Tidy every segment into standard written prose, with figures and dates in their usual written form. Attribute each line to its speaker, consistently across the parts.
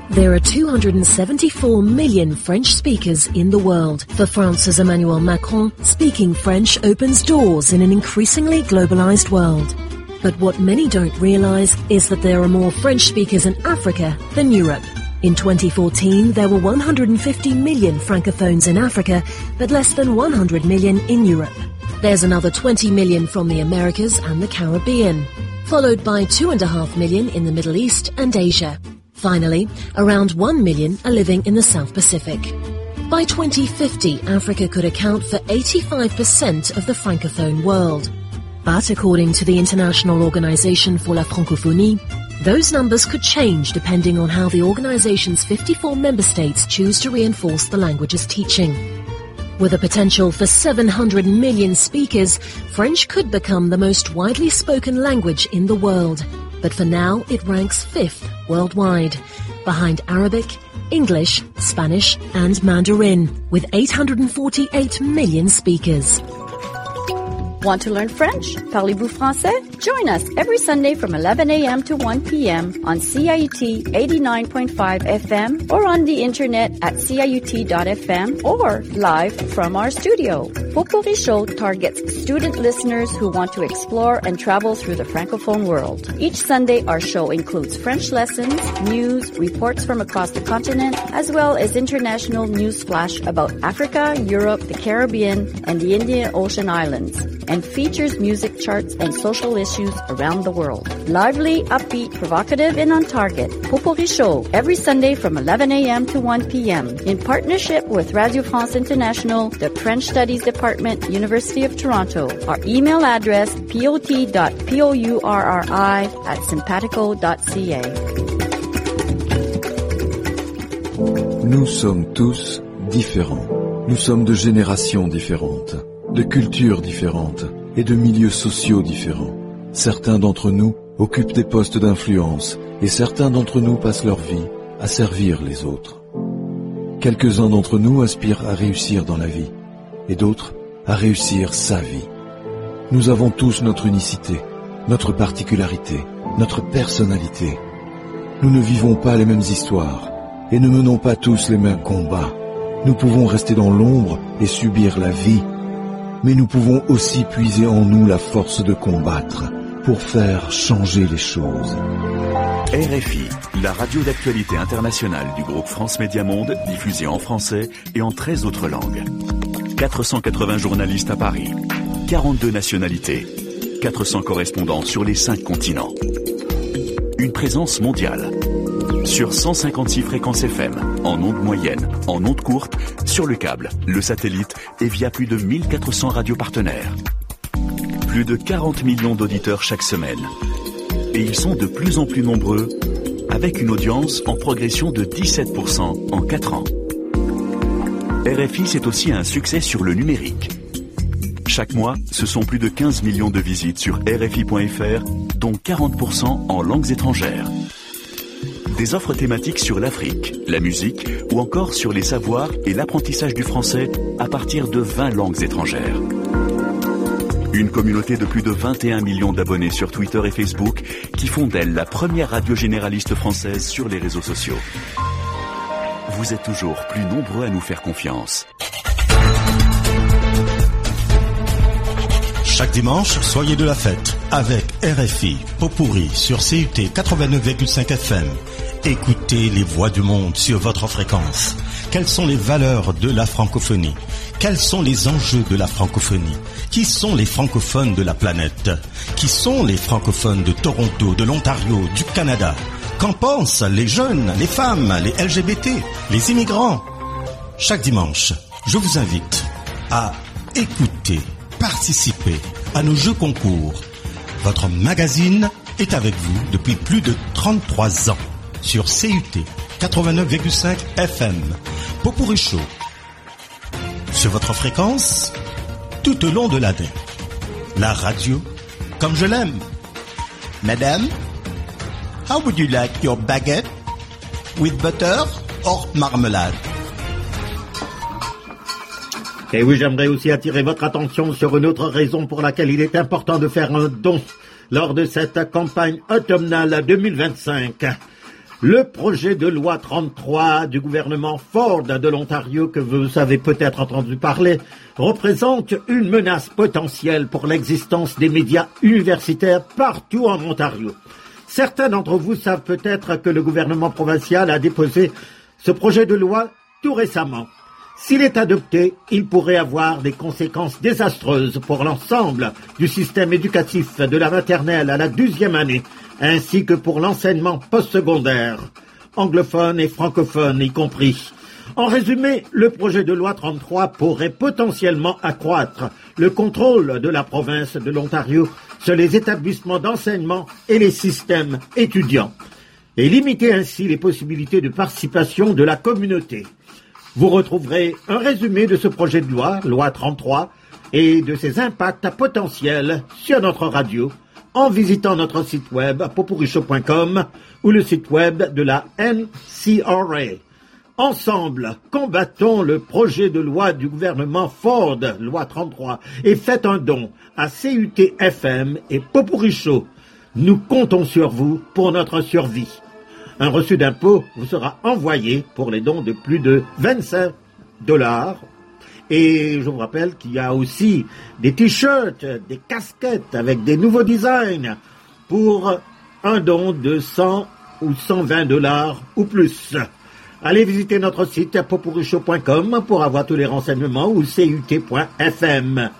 Speaker 1: There are 274 million French speakers in the world. For France's Emmanuel Macron, speaking French opens doors in an increasingly globalized world. But what many don't realize is that there are more French speakers in Africa than Europe. In 2014, there were 150 million francophones in Africa, but less than 100 million in Europe. There's another 20 million from the Americas and the Caribbean, followed by 2.5 million in the Middle East and Asia. Finally, around 1 million are living in the South Pacific. By 2050, Africa could account for 85% of the francophone world. But according to the International Organization for la Francophonie, those numbers could change depending on how the organization's 54 member states choose to reinforce the language's teaching. With a potential for 700 million speakers, French could become the most widely spoken language in the world. But for now, it ranks 5th worldwide, behind Arabic, English, Spanish, and Mandarin, with 848 million speakers.
Speaker 2: Want to learn French? Parlez-vous français? Join us every Sunday from 11 a.m. to 1 p.m. on CIUT 89.5 FM or on the internet at ciut.fm or live from our studio. Potpourri Show targets student listeners who want to explore and travel through the Francophone world. Each Sunday, our show includes French lessons, news, reports from across the continent, as well as international news flash about Africa, Europe, the Caribbean, and the Indian Ocean Islands, and features music charts and social issues around the world. Lively, upbeat, provocative, and on target. Potpourri Show, every Sunday from 11 a.m. to 1 p.m. in partnership with Radio France International, the French Studies Department, University of Toronto. Our email address, pot.pourri@simpatico.ca.
Speaker 3: Nous sommes tous différents. Nous sommes de générations différentes, de cultures différentes et de milieux sociaux différents. Certains d'entre nous occupent des postes d'influence et certains d'entre nous passent leur vie à servir les autres. Quelques-uns d'entre nous aspirent à réussir dans la vie et d'autres à réussir sa vie. Nous avons tous notre unicité, notre particularité, notre personnalité. Nous ne vivons pas les mêmes histoires et ne menons pas tous les mêmes combats. Nous pouvons rester dans l'ombre et subir la vie, mais nous pouvons aussi puiser en nous la force de combattre pour faire changer les choses.
Speaker 4: RFI, la radio d'actualité internationale du groupe France Média Monde, diffusée en français et en 13 autres langues. 480 journalistes à Paris, 42 nationalités, 400 correspondants sur les 5 continents. Une présence mondiale. Sur 156 fréquences FM, en ondes moyennes, en ondes courtes, sur le câble, le satellite et via plus de 1400 radios partenaires. Plus de 40 millions d'auditeurs chaque semaine. Et ils sont de plus en plus nombreux, avec une audience en progression de 17% en 4 ans. RFI, c'est aussi un succès sur le numérique. Chaque mois, ce sont plus de 15 millions de visites sur RFI.fr, dont 40% en langues étrangères. Des offres thématiques sur l'Afrique, la musique ou encore sur les savoirs et l'apprentissage du français à partir de 20 langues étrangères. Une communauté de plus de 21 millions d'abonnés sur Twitter et Facebook qui font d'elle la première radio généraliste française sur les réseaux sociaux. Vous êtes toujours plus nombreux à nous faire confiance.
Speaker 5: Chaque dimanche, soyez de la fête avec RFI Potpourri sur CUT 89,5 FM. Écoutez les voix du monde sur votre fréquence. Quelles sont les valeurs de la francophonie? Quels sont les enjeux de la francophonie? Qui sont les francophones de la planète? Qui sont les francophones de Toronto, de l'Ontario, du Canada? Qu'en pensent les jeunes, les femmes, les LGBT, les immigrants? Chaque dimanche, je vous invite à écouter, participer à nos jeux concours. Votre magazine est avec vous depuis plus de 33 ans sur CUT 89,5 FM. Potpourri Show sur votre fréquence tout au long de l'année. La radio comme je l'aime. Madame, how would you like your baguette? With butter or marmelade?
Speaker 6: Et oui, j'aimerais aussi attirer votre attention sur une autre raison pour laquelle il est important de faire un don lors de cette campagne automnale 2025. Le projet de loi 33 du gouvernement Ford de l'Ontario, que vous avez peut-être entendu parler, représente une menace potentielle pour l'existence des médias universitaires partout en Ontario. Certains d'entre vous savent peut-être que le gouvernement provincial a déposé ce projet de loi tout récemment. S'il est adopté, il pourrait avoir des conséquences désastreuses pour l'ensemble du système éducatif de la maternelle à la 12e année, ainsi que pour l'enseignement postsecondaire, anglophone et francophone y compris. En résumé, le projet de loi 33 pourrait potentiellement accroître le contrôle de la province de l'Ontario sur les établissements d'enseignement et les systèmes étudiants, et limiter ainsi les possibilités de participation de la communauté. Vous retrouverez un résumé de ce projet de loi, loi 33, et de ses impacts potentiels sur notre radio, en visitant notre site web popuricho.com ou le site web de la NCRA. Ensemble, combattons le projet de loi du gouvernement Ford, loi 33, et faites un don à CUT-FM et Popuricho. Nous comptons sur vous pour notre survie. Un reçu d'impôt vous sera envoyé pour les dons de plus de $25. Et je vous rappelle qu'il y a aussi des t-shirts, des casquettes avec des nouveaux designs pour un don de $100 ou $120 ou plus. Allez visiter notre site popuricho.com pour avoir tous les renseignements ou cut.fm.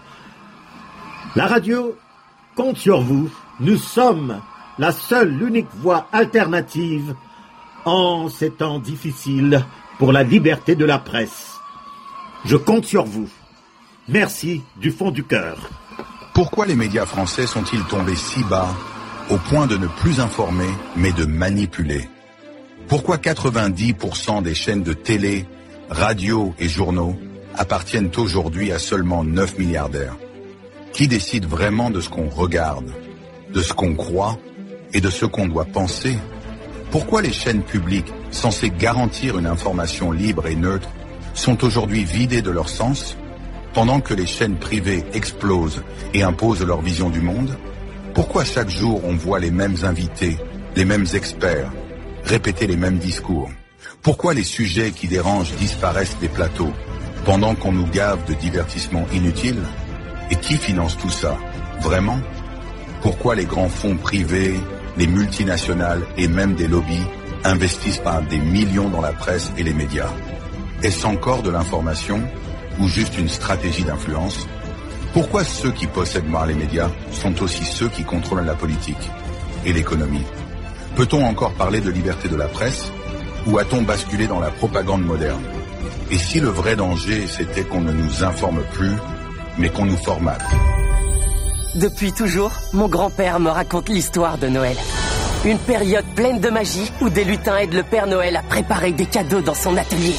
Speaker 6: La radio compte sur vous. Nous sommes la seule, l'unique voie alternative en ces temps difficiles pour la liberté de la presse. Je compte sur vous. Merci du fond du cœur.
Speaker 7: Pourquoi les médias français sont-ils tombés si bas, au point de ne plus informer, mais de manipuler? Pourquoi 90% des chaînes de télé, radio et journaux appartiennent aujourd'hui à seulement 9 milliardaires? Qui décide vraiment de ce qu'on regarde, de ce qu'on croit et de ce qu'on doit penser? Pourquoi les chaînes publiques, censées garantir une information libre et neutre, sont aujourd'hui vidées de leur sens, pendant que les chaînes privées explosent et imposent leur vision du monde? Pourquoi chaque jour on voit les mêmes invités, les mêmes experts, répéter les mêmes discours? Pourquoi les sujets qui dérangent disparaissent des plateaux, pendant qu'on nous gave de divertissements inutiles? Et qui finance tout ça, vraiment? Pourquoi les grands fonds privés, les multinationales et même des lobbies investissent par des millions dans la presse et les médias? Est-ce encore de l'information ou juste une stratégie d'influence? Pourquoi ceux qui possèdent mal les médias sont aussi ceux qui contrôlent la politique et l'économie? Peut-on encore parler de liberté de la presse ou a-t-on basculé dans la propagande moderne? Et si le vrai danger c'était qu'on ne nous informe plus, mais qu'on nous formate?
Speaker 8: Depuis toujours, mon grand-père me raconte l'histoire de Noël. Une période pleine de magie où des lutins aident le Père Noël à préparer des cadeaux dans son atelier.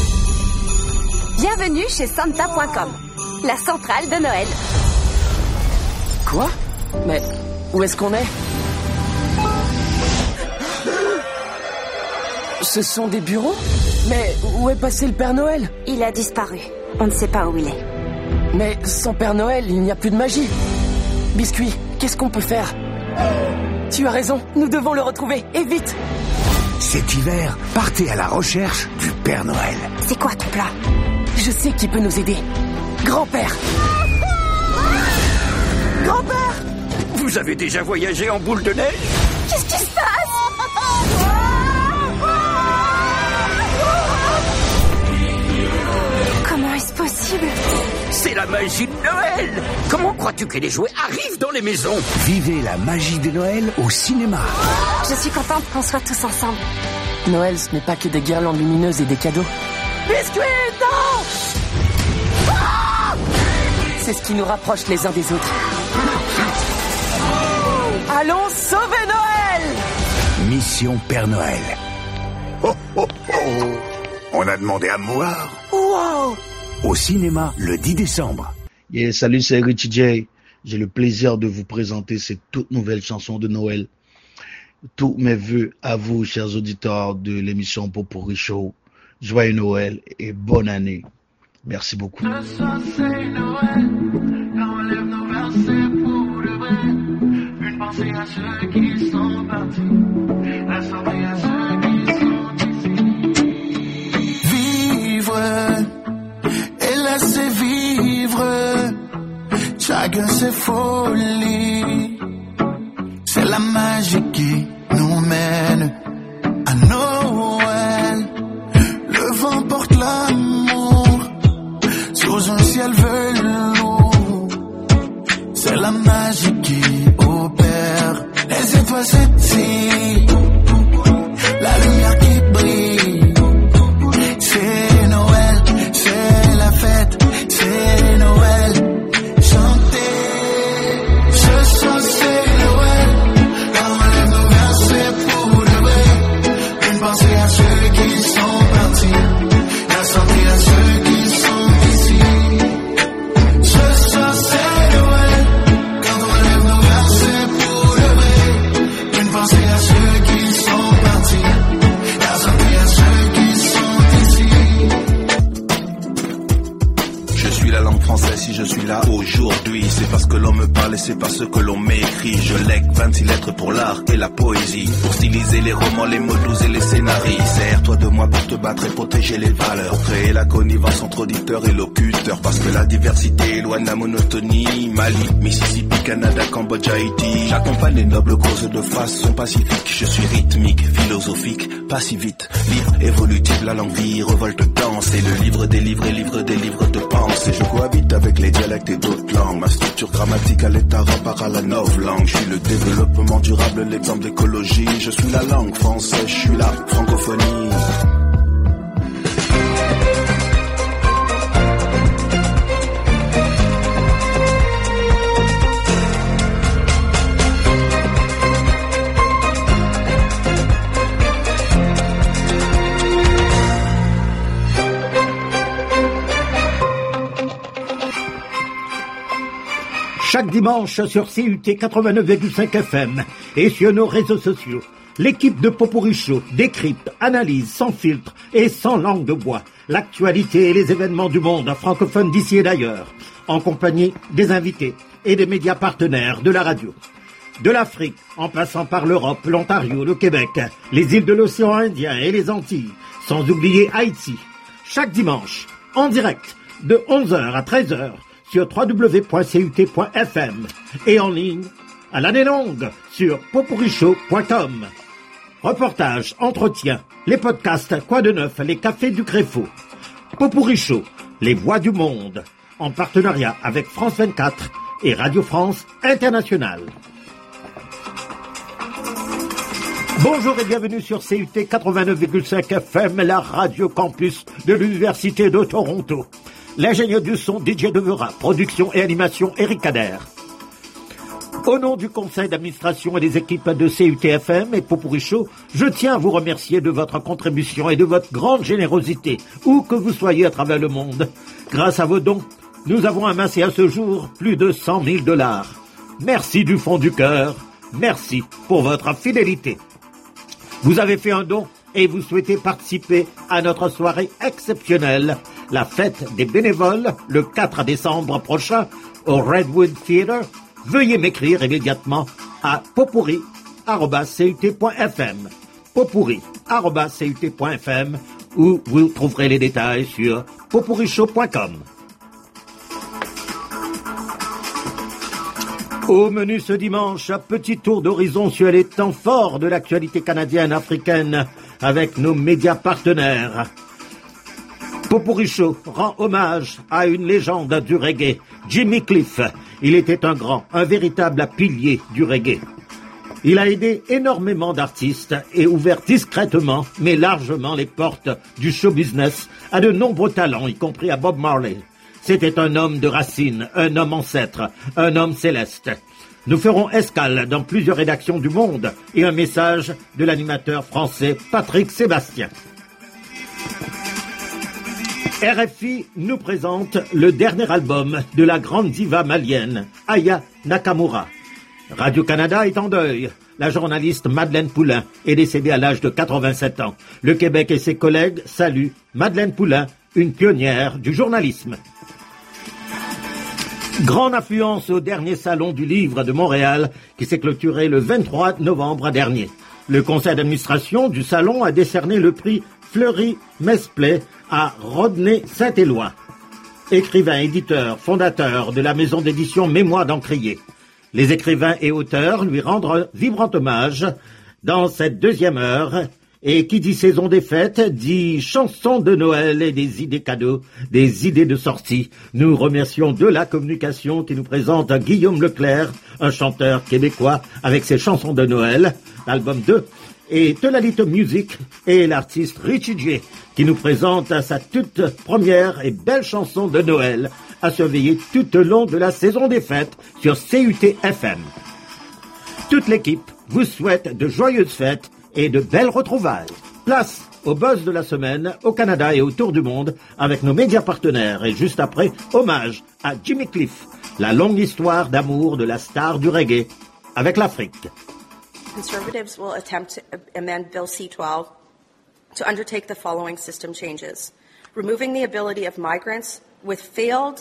Speaker 9: Bienvenue chez Santa.com, la centrale de Noël.
Speaker 8: Quoi? Mais où est-ce qu'on est? Ce sont des bureaux? Mais où est passé le Père Noël?
Speaker 9: Il a disparu. On ne sait pas où il est.
Speaker 8: Mais sans Père Noël, il n'y a plus de magie. Biscuit, qu'est-ce qu'on peut faire? Tu as raison, nous devons le retrouver, et vite!
Speaker 10: Cet hiver, partez à la recherche du Père Noël.
Speaker 9: C'est quoi ton plan?
Speaker 8: Je sais qui peut nous aider. Grand-père! Grand-père!
Speaker 10: Vous avez déjà voyagé en boule de neige?
Speaker 9: Qu'est-ce qui se passe? Comment est-ce possible?
Speaker 10: C'est la magie de Noël! Comment crois-tu que les jouets arrivent dans les maisons? Vivez la magie de Noël au cinéma.
Speaker 9: Je suis contente qu'on soit tous ensemble.
Speaker 8: Noël, ce n'est pas que des guirlandes lumineuses et des cadeaux. Biscuit, non! C'est ce qui nous rapproche les uns des autres. Allons sauver Noël!
Speaker 10: Mission Père Noël. Oh, oh, oh. On a demandé à mourir.
Speaker 8: Wow!
Speaker 10: Au cinéma, le 10 décembre.
Speaker 11: Yeah, salut, c'est Richie J. J'ai le plaisir de vous présenter cette toute nouvelle chanson de Noël. Tous mes vœux à vous, chers auditeurs de l'émission Popuricho. Joyeux Noël et bonne année. Merci beaucoup.
Speaker 12: Ce soir c'est Noël, quand on lève nos versets pour le vrai. Une pensée à ceux qui sont partis, la santé à ceux qui que c'est folie. C'est la magie qui nous mène à Noël. Le vent porte l'amour sous un ciel velours. C'est la magie qui opère. Les étoiles scintillent, la lumière qui brille. C'est Noël, c'est la fête, c'est Noël. Chantez, ce soir c'est Noël. On lève nos versets pour de vrai. Une pensée à ceux qui sont partis, la santé à ceux qui sont ici. Ce soir c'est Noël. Quand on lève nos versets pour de vrai. Une pensée à ceux qui sont partis, la santé à ceux qui sont ici.
Speaker 13: Je suis la langue française si je suis là aujourd'hui. C'est parce que l'on me parle et c'est parce que l'on m'écrit. Je lègue 26 lettres pour l'art et la poésie, pour styliser les romans, les mots doux et les scénarios. Sers-toi de moi pour te battre et protéger les valeurs, pour créer la connivence entre auditeurs et locuteurs. Parce que la diversité éloigne la monotonie. Mali, Mississippi, Canada, Cambodge, Haïti. J'accompagne les nobles causes de façon pacifique. Je suis rythmique, philosophique, pas si vite. Livre évolutif, la langue vie, revolte, danse. Et le livre des livres et livre des livres de pensée. Je cohabite avec les dialectes et d'autres langues. Ma structure grammaticale est à rapport à la novlangue. Je suis le développement durable, l'exemple d'écologie. Je suis la langue française, je suis la francophonie.
Speaker 6: Chaque dimanche sur CUT 89,5 FM et sur nos réseaux sociaux, l'équipe de Popurrí Show décrypte, analyse sans filtre et sans langue de bois l'actualité et les événements du monde francophone d'ici et d'ailleurs, en compagnie des invités et des médias partenaires de la radio. De l'Afrique, en passant par l'Europe, l'Ontario, le Québec, les îles de l'océan Indien et les Antilles, sans oublier Haïti. Chaque dimanche, en direct, de 11h à 13h, sur www.cut.fm et en ligne à l'année longue sur popurrishow.com. Reportages, entretiens, les podcasts Quoi de neuf, les cafés du Créfaux. Popurrí Show, les voix du monde, en partenariat avec France 24 et Radio France Internationale. Bonjour et bienvenue sur CUT 89,5 FM, la radio campus de l'Université de Toronto. L'ingénieur du son DJ Devera, production et animation Eric Kader. Au nom du conseil d'administration et des équipes de CUT-FM et Popurrí Show, je tiens à vous remercier de votre contribution et de votre grande générosité, où que vous soyez à travers le monde. Grâce à vos dons, nous avons amassé à ce jour plus de 100 000 $. Merci du fond du cœur. Merci pour votre fidélité. Vous avez fait un don et vous souhaitez participer à notre soirée exceptionnelle, la fête des bénévoles, le 4 décembre prochain, au Redwood Theatre. Veuillez m'écrire immédiatement à popurrí@cut.fm, popurrí@cut.fm, où vous trouverez les détails sur popurrishow.com. Au menu ce dimanche, un petit tour d'horizon sur les temps forts de l'actualité canadienne, africaine, avec nos médias partenaires. Popurrí Show rend hommage à une légende du reggae, Jimmy Cliff. Il était un grand, un véritable pilier du reggae. Il a aidé énormément d'artistes et ouvert discrètement, mais largement les portes du show business à de nombreux talents, y compris à Bob Marley. C'était un homme de racines, un homme ancêtre, un homme céleste. Nous ferons escale dans plusieurs rédactions du monde et un message de l'animateur français Patrick Sébastien. RFI nous présente le dernier album de la grande diva malienne, Aya Nakamura. Radio-Canada est en deuil. La journaliste Madeleine Poulain est décédée à l'âge de 87 ans. Le Québec et ses collègues saluent Madeleine Poulain, une pionnière du journalisme. Grande affluence au dernier salon du livre de Montréal qui s'est clôturé le 23 novembre dernier. Le conseil d'administration du salon a décerné le prix Fleury Mesplay à Rodney Saint-Éloi. écrivain, éditeur, fondateur de la maison d'édition Mémoire d'Encrier. Les écrivains et auteurs lui rendent un vibrant hommage dans cette deuxième heure. Et qui dit saison des fêtes, dit chansons de Noël et des idées cadeaux, des idées de sortie. Nous remercions de la communication qui nous présente Guillaume Leclerc, un chanteur québécois avec ses chansons de Noël, album 2, et Telalite Music et l'artiste Richie J qui nous présente sa toute première et belle chanson de Noël à surveiller tout au long de la saison des fêtes sur CUT FM. Toute l'équipe vous souhaite de joyeuses fêtes et de belles retrouvailles. Place au buzz de la semaine au Canada et autour du monde avec nos médias partenaires. Et juste après, hommage à Jimmy Cliff, la longue histoire d'amour de la star du reggae avec l'Afrique.
Speaker 14: Conservatives will attempt to amend Bill C-12 to undertake the following system changes. Removing the ability of migrants with failed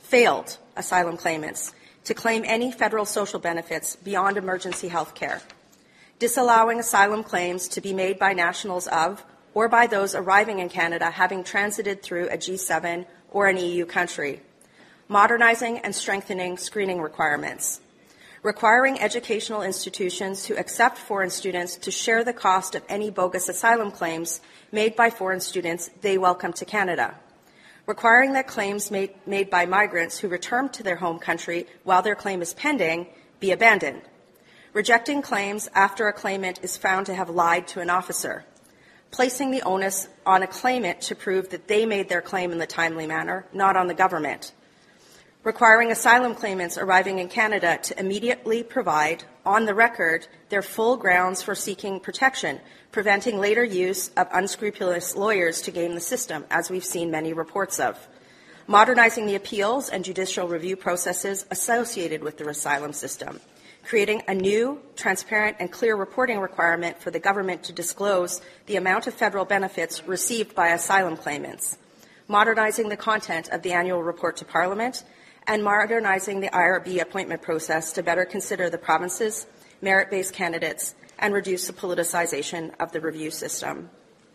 Speaker 14: asylum claimants to claim any federal social benefits beyond emergency health care. Disallowing asylum claims to be made by nationals of or by those arriving in Canada having transited through a G7 or an EU country. Modernizing and strengthening screening requirements. Requiring educational institutions to accept foreign students to share the cost of any bogus asylum claims made by foreign students they welcome to Canada. Requiring that claims made by migrants who return to their home country while their claim is pending be abandoned. Rejecting claims after a claimant is found to have lied to an officer. Placing the onus on a claimant to prove that they made their claim in the timely manner, not on the government. Requiring asylum claimants arriving in Canada to immediately provide, on the record, their full grounds for seeking protection, preventing later use of unscrupulous lawyers to game the system, as we've seen many reports of. Modernizing the appeals and judicial review processes associated with the asylum system. Creating a new, transparent, and clear reporting requirement for the government to disclose the amount of federal benefits received by asylum claimants. Modernizing the content of the annual report to Parliament, and modernizing the IRB appointment process to better consider the province's merit-based candidates and reduce the politicization of the review system.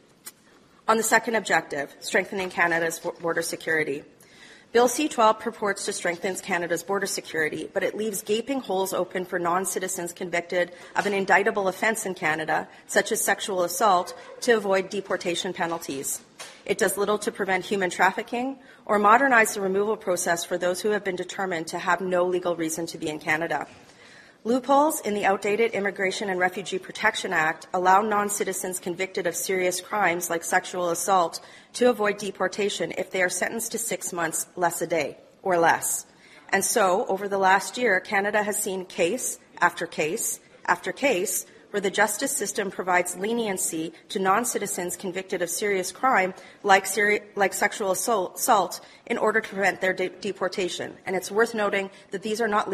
Speaker 14: On the second objective, strengthening Canada's border security. Bill C-12 purports to strengthen Canada's border security, but it leaves gaping holes open for non-citizens convicted of an indictable offence in Canada, such as sexual assault, to avoid deportation penalties. It does little to prevent human trafficking or modernize the removal process for those who have been determined to have no legal reason to be in Canada. Loopholes in the outdated Immigration and Refugee Protection Act allow non-citizens convicted of serious crimes like sexual assault to avoid deportation if they are sentenced to 6 months less a day or less. And so, over the last year, Canada has seen case after case after case where the justice system provides leniency to non-citizens convicted of serious crime like sexual assault in order to prevent their deportation. And it's worth noting that these are not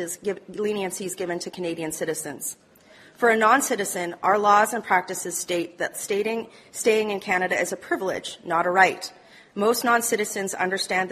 Speaker 14: leniencies given to Canadian citizens. For a non-citizen, our laws and practices state that staying in Canada is a privilege, not a right. Most non-citizens understand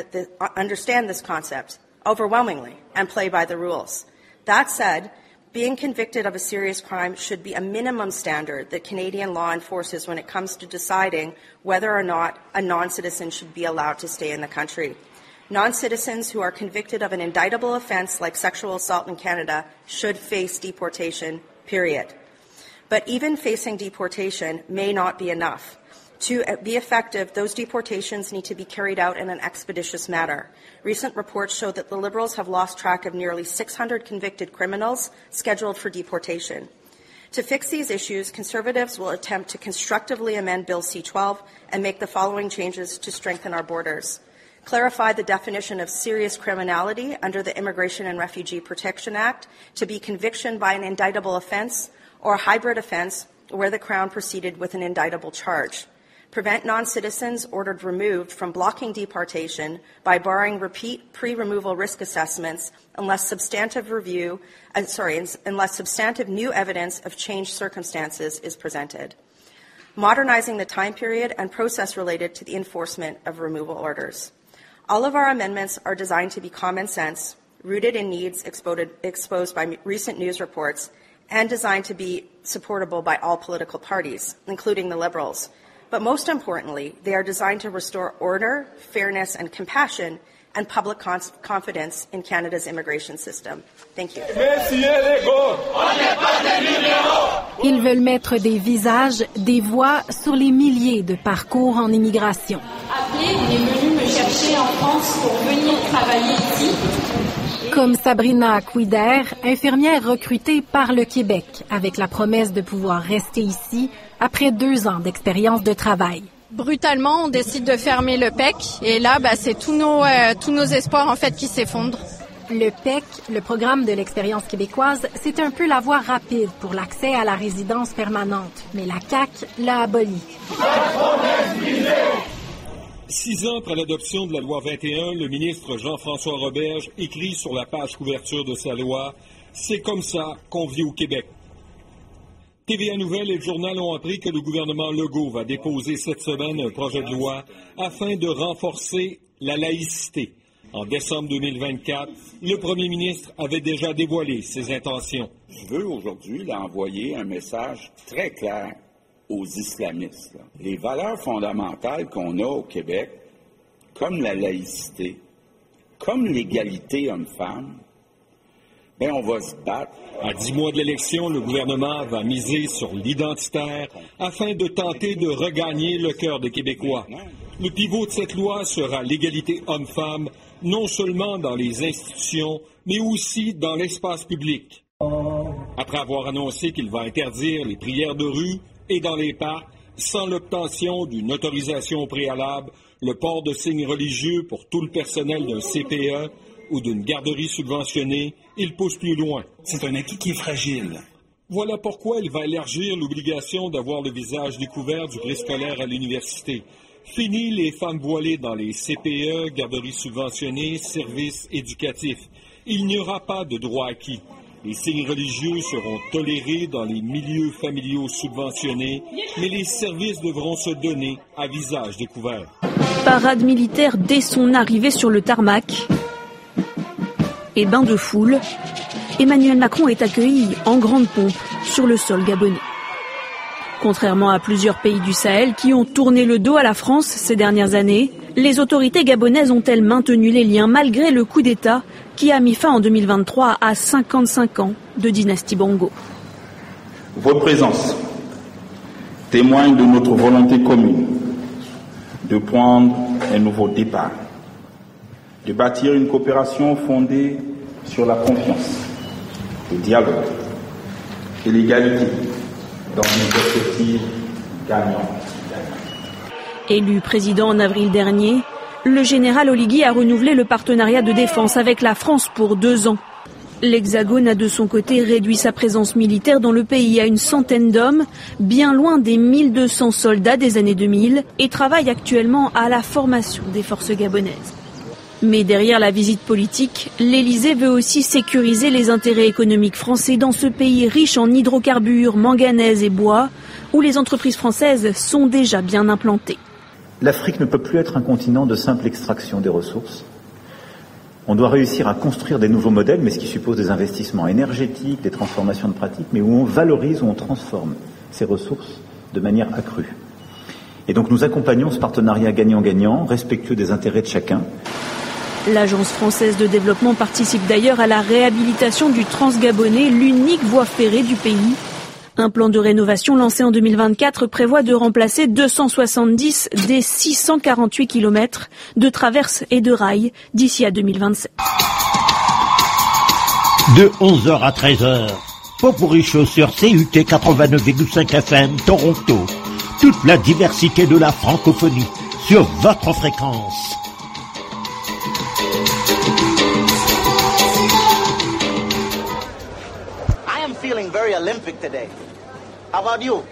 Speaker 14: this concept overwhelmingly and play by the rules. That said, being convicted of a serious crime should be a minimum standard that Canadian law enforces when it comes to deciding whether or not a non-citizen should be allowed to stay in the country. Non-citizens who are convicted of an indictable offence like sexual assault in Canada should face deportation, period. But even facing deportation may not be enough. To be effective, those deportations need to be carried out in an expeditious manner. Recent reports show that the Liberals have lost track of nearly 600 convicted criminals scheduled for deportation. To fix these issues, Conservatives will attempt to constructively amend Bill C-12 and make the following changes to strengthen our borders. Clarify the definition of serious criminality under the Immigration and Refugee Protection Act to be conviction by an indictable offence or a hybrid offence where the Crown proceeded with an indictable charge. Prevent non-citizens ordered removed from blocking deportation by barring repeat pre-removal risk assessments unless substantive new evidence of changed circumstances is presented. Modernizing the time period and process related to the enforcement of removal orders. All of our amendments are designed to be common sense, rooted in needs exposed by recent news reports, and designed to be supportable by all political parties, including the Liberals. but most importantly, they are designed to restore order, fairness, and compassion and public confidence in Canada's immigration system. Thank you.
Speaker 15: Ils veulent mettre des visages, des voix sur les milliers de parcours en immigration.
Speaker 16: Appelé, il est venu me chercher en France pour venir travailler ici.
Speaker 15: Comme Sabrina Couider, infirmière recrutée par le Québec, avec la promesse de pouvoir rester ici après 2 ans d'expérience de travail.
Speaker 16: Brutalement, on décide de fermer le PEC et là, c'est tous nos espoirs en fait qui s'effondrent.
Speaker 15: Le PEC, le programme de l'expérience québécoise, c'est un peu la voie rapide pour l'accès à la résidence permanente, mais la CAQ l'a aboli.
Speaker 17: 6 ans après l'adoption de la loi 21, le ministre Jean-François Roberge écrit sur la page couverture de sa loi « C'est comme ça qu'on vit au Québec ». TVA Nouvelles et le journal ont appris que le gouvernement Legault va déposer cette semaine un projet de loi afin de renforcer la laïcité. En décembre 2024, le premier ministre avait déjà dévoilé ses intentions.
Speaker 18: Je veux aujourd'hui envoyer un message très clair aux islamistes. Les valeurs fondamentales qu'on a au Québec, comme la laïcité, comme l'égalité homme-femme, on va se battre.
Speaker 17: À 10 mois de l'élection, le gouvernement va miser sur l'identitaire afin de tenter de regagner le cœur des Québécois. Le pivot de cette loi sera l'égalité homme-femme, non seulement dans les institutions, mais aussi dans l'espace public. Après avoir annoncé qu'il va interdire les prières de rue et dans les parcs, sans l'obtention d'une autorisation préalable, le port de signes religieux pour tout le personnel d'un CPE ou d'une garderie subventionnée, il pousse plus loin.
Speaker 19: C'est un acquis qui est fragile.
Speaker 17: Voilà pourquoi il va élargir l'obligation d'avoir le visage découvert du préscolaire à l'université. Fini les femmes voilées dans les CPE, garderies subventionnées, services éducatifs. Il n'y aura pas de droit acquis. Les signes religieux seront tolérés dans les milieux familiaux subventionnés, mais les services devront se donner à visage découvert.
Speaker 20: Parade militaire dès son arrivée sur le tarmac. Et bain de foule, Emmanuel Macron est accueilli en grande pompe sur le sol gabonais. Contrairement à plusieurs pays du Sahel qui ont tourné le dos à la France ces dernières années, les autorités gabonaises ont-elles maintenu les liens malgré le coup d'État qui a mis fin en 2023 à 55 ans de dynastie Bongo.
Speaker 18: Votre présence témoigne de notre volonté commune de prendre un nouveau départ, de bâtir une coopération fondée sur la confiance, le dialogue et l'égalité dans une perspective gagnante.
Speaker 20: Élu président en avril dernier, le général Oligui a renouvelé le partenariat de défense avec la France pour 2 ans. L'Hexagone a de son côté réduit sa présence militaire dans le pays à une centaine d'hommes, bien loin des 1200 soldats des années 2000, et travaille actuellement à la formation des forces gabonaises. Mais derrière la visite politique, l'Élysée veut aussi sécuriser les intérêts économiques français dans ce pays riche en hydrocarbures, manganèse et bois, où les entreprises françaises sont déjà bien implantées.
Speaker 21: L'Afrique ne peut plus être un continent de simple extraction des ressources. On doit réussir à construire des nouveaux modèles, mais ce qui suppose des investissements énergétiques, des transformations de pratiques, mais où on valorise, où on transforme ces ressources de manière accrue. Et donc nous accompagnons ce partenariat gagnant-gagnant, respectueux des intérêts de chacun.
Speaker 20: L'Agence française de développement participe d'ailleurs à la réhabilitation du Transgabonais, l'unique voie ferrée du pays. Un plan de rénovation lancé en 2024 prévoit de remplacer 270 des 648 km de traverses et de rails d'ici à 2027.
Speaker 5: De 11h à 13h, Popurrí Show sur CUT 89,5 FM Toronto. Toute la diversité de la francophonie sur votre fréquence.
Speaker 22: I am feeling very Olympic today. How about you?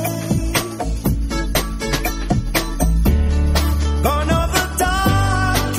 Speaker 12: Gone over dark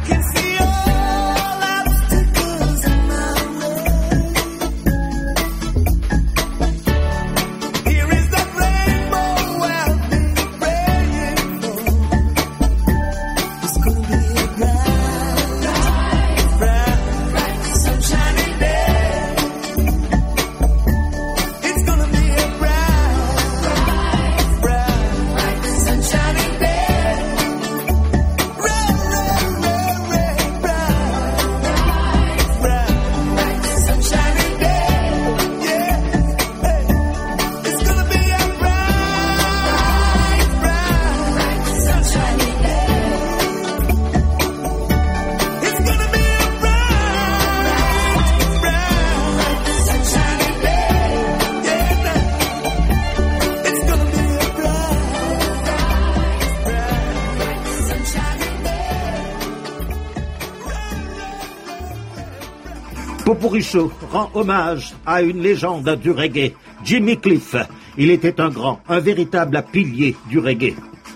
Speaker 6: Popurrí Show rend hommage à une légende du reggae, Jimmy Cliff. Il était un grand, un véritable pilier du reggae.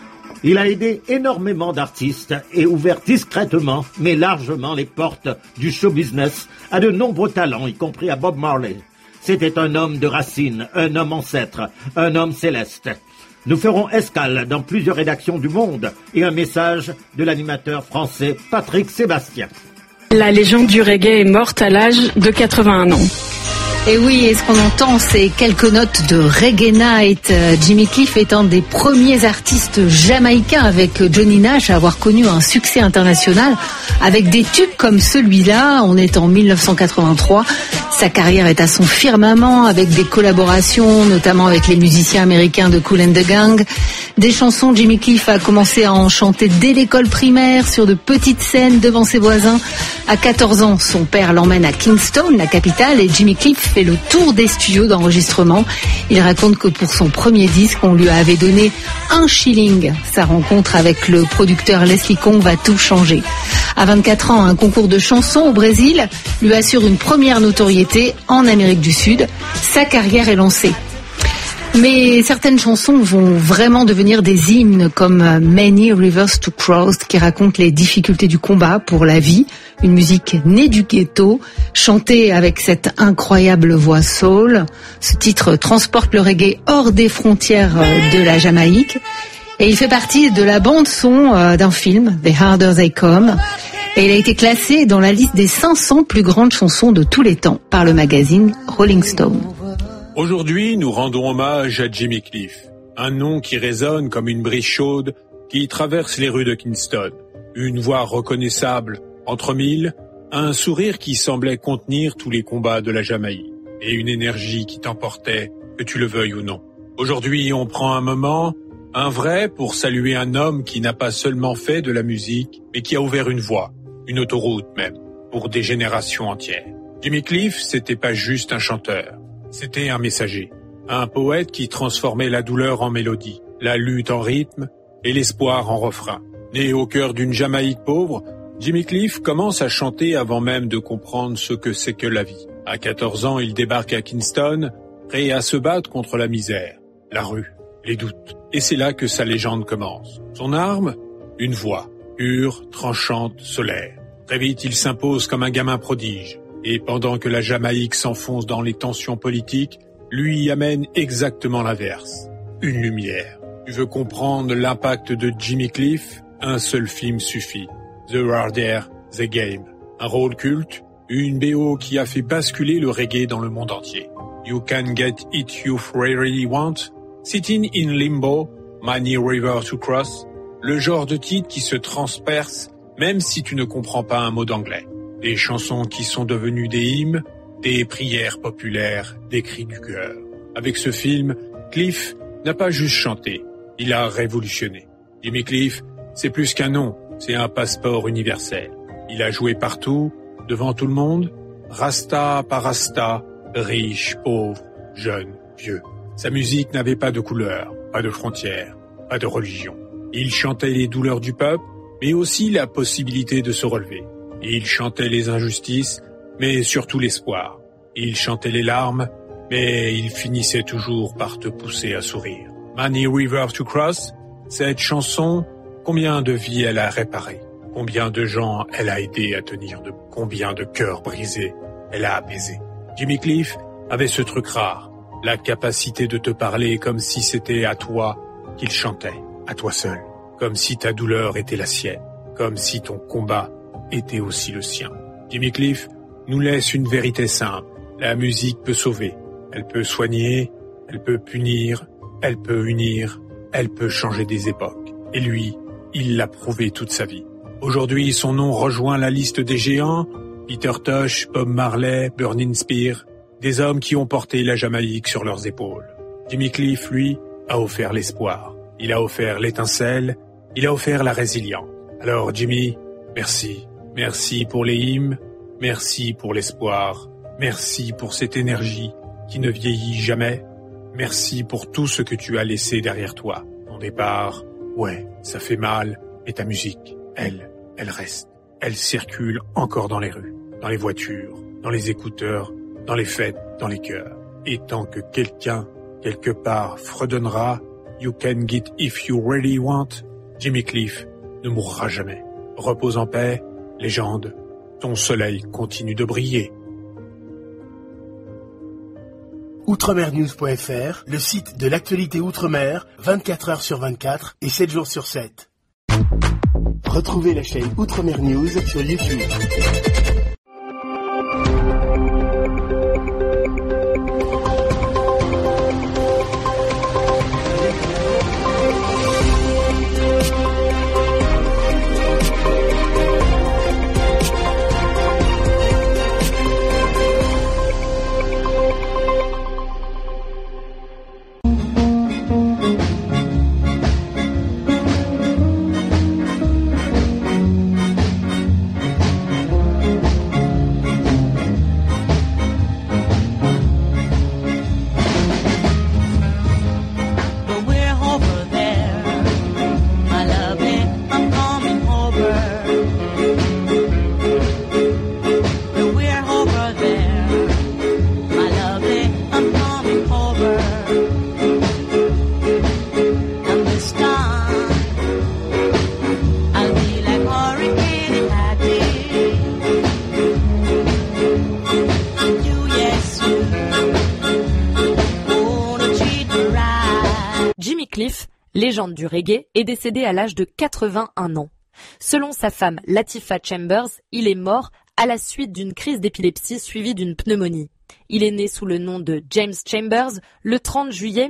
Speaker 6: Il a aidé énormément d'artistes et ouvert discrètement, mais largement les portes du show business à de nombreux talents, y compris à Bob Marley. C'était un homme de racines, un homme ancêtre, un homme céleste. Nous ferons escale dans plusieurs rédactions du monde et un message de l'animateur français Patrick Sébastien.
Speaker 1: La légende du reggae est morte à l'âge de 81 ans.
Speaker 2: Et oui, et ce qu'on entend, c'est quelques notes de Reggae Night. Jimmy Cliff est un des premiers artistes jamaïcains avec Johnny Nash à avoir connu un succès international avec des tubes comme celui-là. On est en 1983. Sa carrière est à son firmament avec des collaborations, notamment avec les musiciens américains de Kool and the Gang. Des chansons, Jimmy Cliff a commencé à en chanter dès l'école primaire sur de petites scènes devant ses voisins. À 14 ans, son père l'emmène à Kingston, la capitale, et Jimmy Cliff fait le tour des studios d'enregistrement. Il raconte que pour son premier disque, on lui avait donné 1 shilling. Sa rencontre avec le producteur Leslie Kong va tout changer. À 24 ans, un concours de chansons au Brésil lui assure une première notoriété en Amérique du Sud. Sa carrière est lancée. Mais certaines chansons vont vraiment devenir des hymnes comme Many Rivers to Cross qui raconte les difficultés du combat pour la vie, une musique née du ghetto, chantée avec cette incroyable voix soul. Ce titre transporte le reggae hors des frontières de la Jamaïque et il fait partie de la bande son d'un film, The Harder They Come. Et il a été classé dans la liste des 500 plus grandes chansons de tous les temps par le magazine Rolling Stone.
Speaker 17: Aujourd'hui, nous rendons hommage à Jimmy Cliff, un nom qui résonne comme une brise chaude qui traverse les rues de Kingston. Une voix reconnaissable entre mille, un sourire qui semblait contenir tous les combats de la Jamaïque et une énergie qui t'emportait, que tu le veuilles ou non. Aujourd'hui, on prend un moment, un vrai, pour saluer un homme qui n'a pas seulement fait de la musique, mais qui a ouvert une voie, une autoroute même, pour des générations entières. Jimmy Cliff, c'était pas juste un chanteur. C'était un messager, un poète qui transformait la douleur en mélodie, la lutte en rythme et l'espoir en refrain. Né au cœur d'une Jamaïque pauvre, Jimmy Cliff commence à chanter avant même de comprendre ce que c'est que la vie. À 14 ans, il débarque à Kingston, prêt à se battre contre la misère, la rue, les doutes. Et c'est là que sa légende commence. Son arme, une voix, pure, tranchante, solaire. Très vite, il s'impose comme un gamin prodige. Et pendant que la Jamaïque s'enfonce dans les tensions politiques, lui y amène exactement l'inverse. Une lumière. Tu veux comprendre l'impact de Jimmy Cliff? Un seul film suffit. The Harder The Game. Un rôle culte, une BO qui a fait basculer le reggae dans le monde entier. You Can Get It You Really Want, Sitting in Limbo, Many Rivers to Cross, le genre de titre qui se transperce même si tu ne comprends pas un mot d'anglais. Des chansons qui sont devenues des hymnes, des prières populaires, des cris du cœur. Avec ce film, Cliff n'a pas juste chanté, il a révolutionné. Jimmy Cliff, c'est plus qu'un nom, c'est un passeport universel. Il a joué partout, devant tout le monde, rasta par rasta, riche, pauvre, jeune, vieux. Sa musique n'avait pas de couleur, pas de frontières, pas de religion. Il chantait les douleurs du peuple, mais aussi la possibilité de se relever. Il chantait les injustices, mais surtout l'espoir. Il chantait les larmes, mais il finissait toujours par te pousser à sourire. Many Rivers to Cross, cette chanson, combien de vies elle a réparé?
Speaker 3: Combien de gens elle a aidé à tenir debout, combien de cœurs brisés elle a apaisé. Jimmy Cliff avait ce truc rare, la capacité de te parler comme si c'était à toi qu'il chantait, à toi seul, comme si ta douleur était la sienne, comme si ton combat était aussi le sien. Jimmy Cliff nous laisse une vérité simple, la musique peut sauver, elle peut soigner, elle peut punir, elle peut unir, elle peut changer des époques. Et lui, il l'a prouvé toute sa vie. Aujourd'hui, son nom rejoint la liste des géants, Peter Tosh, Bob Marley, Burning Spear, des hommes qui ont porté la Jamaïque sur leurs épaules. Jimmy Cliff, lui, a offert l'espoir. Il a offert l'étincelle, il a offert la résilience. Alors Jimmy, merci. Merci pour les hymnes, merci pour l'espoir, merci pour cette énergie qui ne vieillit jamais, merci pour tout ce que tu as laissé derrière toi. Ton départ, ouais, ça fait mal, et ta musique, elle reste. Elle circule encore dans les rues, dans les voitures, dans les écouteurs, dans les fêtes, dans les cœurs. Et tant que quelqu'un, quelque part, fredonnera « You can get if you really want », Jimmy Cliff ne mourra jamais. Repose en paix, légende, ton soleil continue de briller.
Speaker 4: Outremernews.fr, le site de l'actualité Outre-mer, 24 heures sur 24 et 7 jours sur 7. Retrouvez la chaîne Outremer News sur YouTube.
Speaker 23: Légende du reggae, est décédé à l'âge de 81 ans. Selon sa femme Latifah Chambers, il est mort à la suite d'une crise d'épilepsie suivie d'une pneumonie. Il est né sous le nom de James Chambers le 30 juillet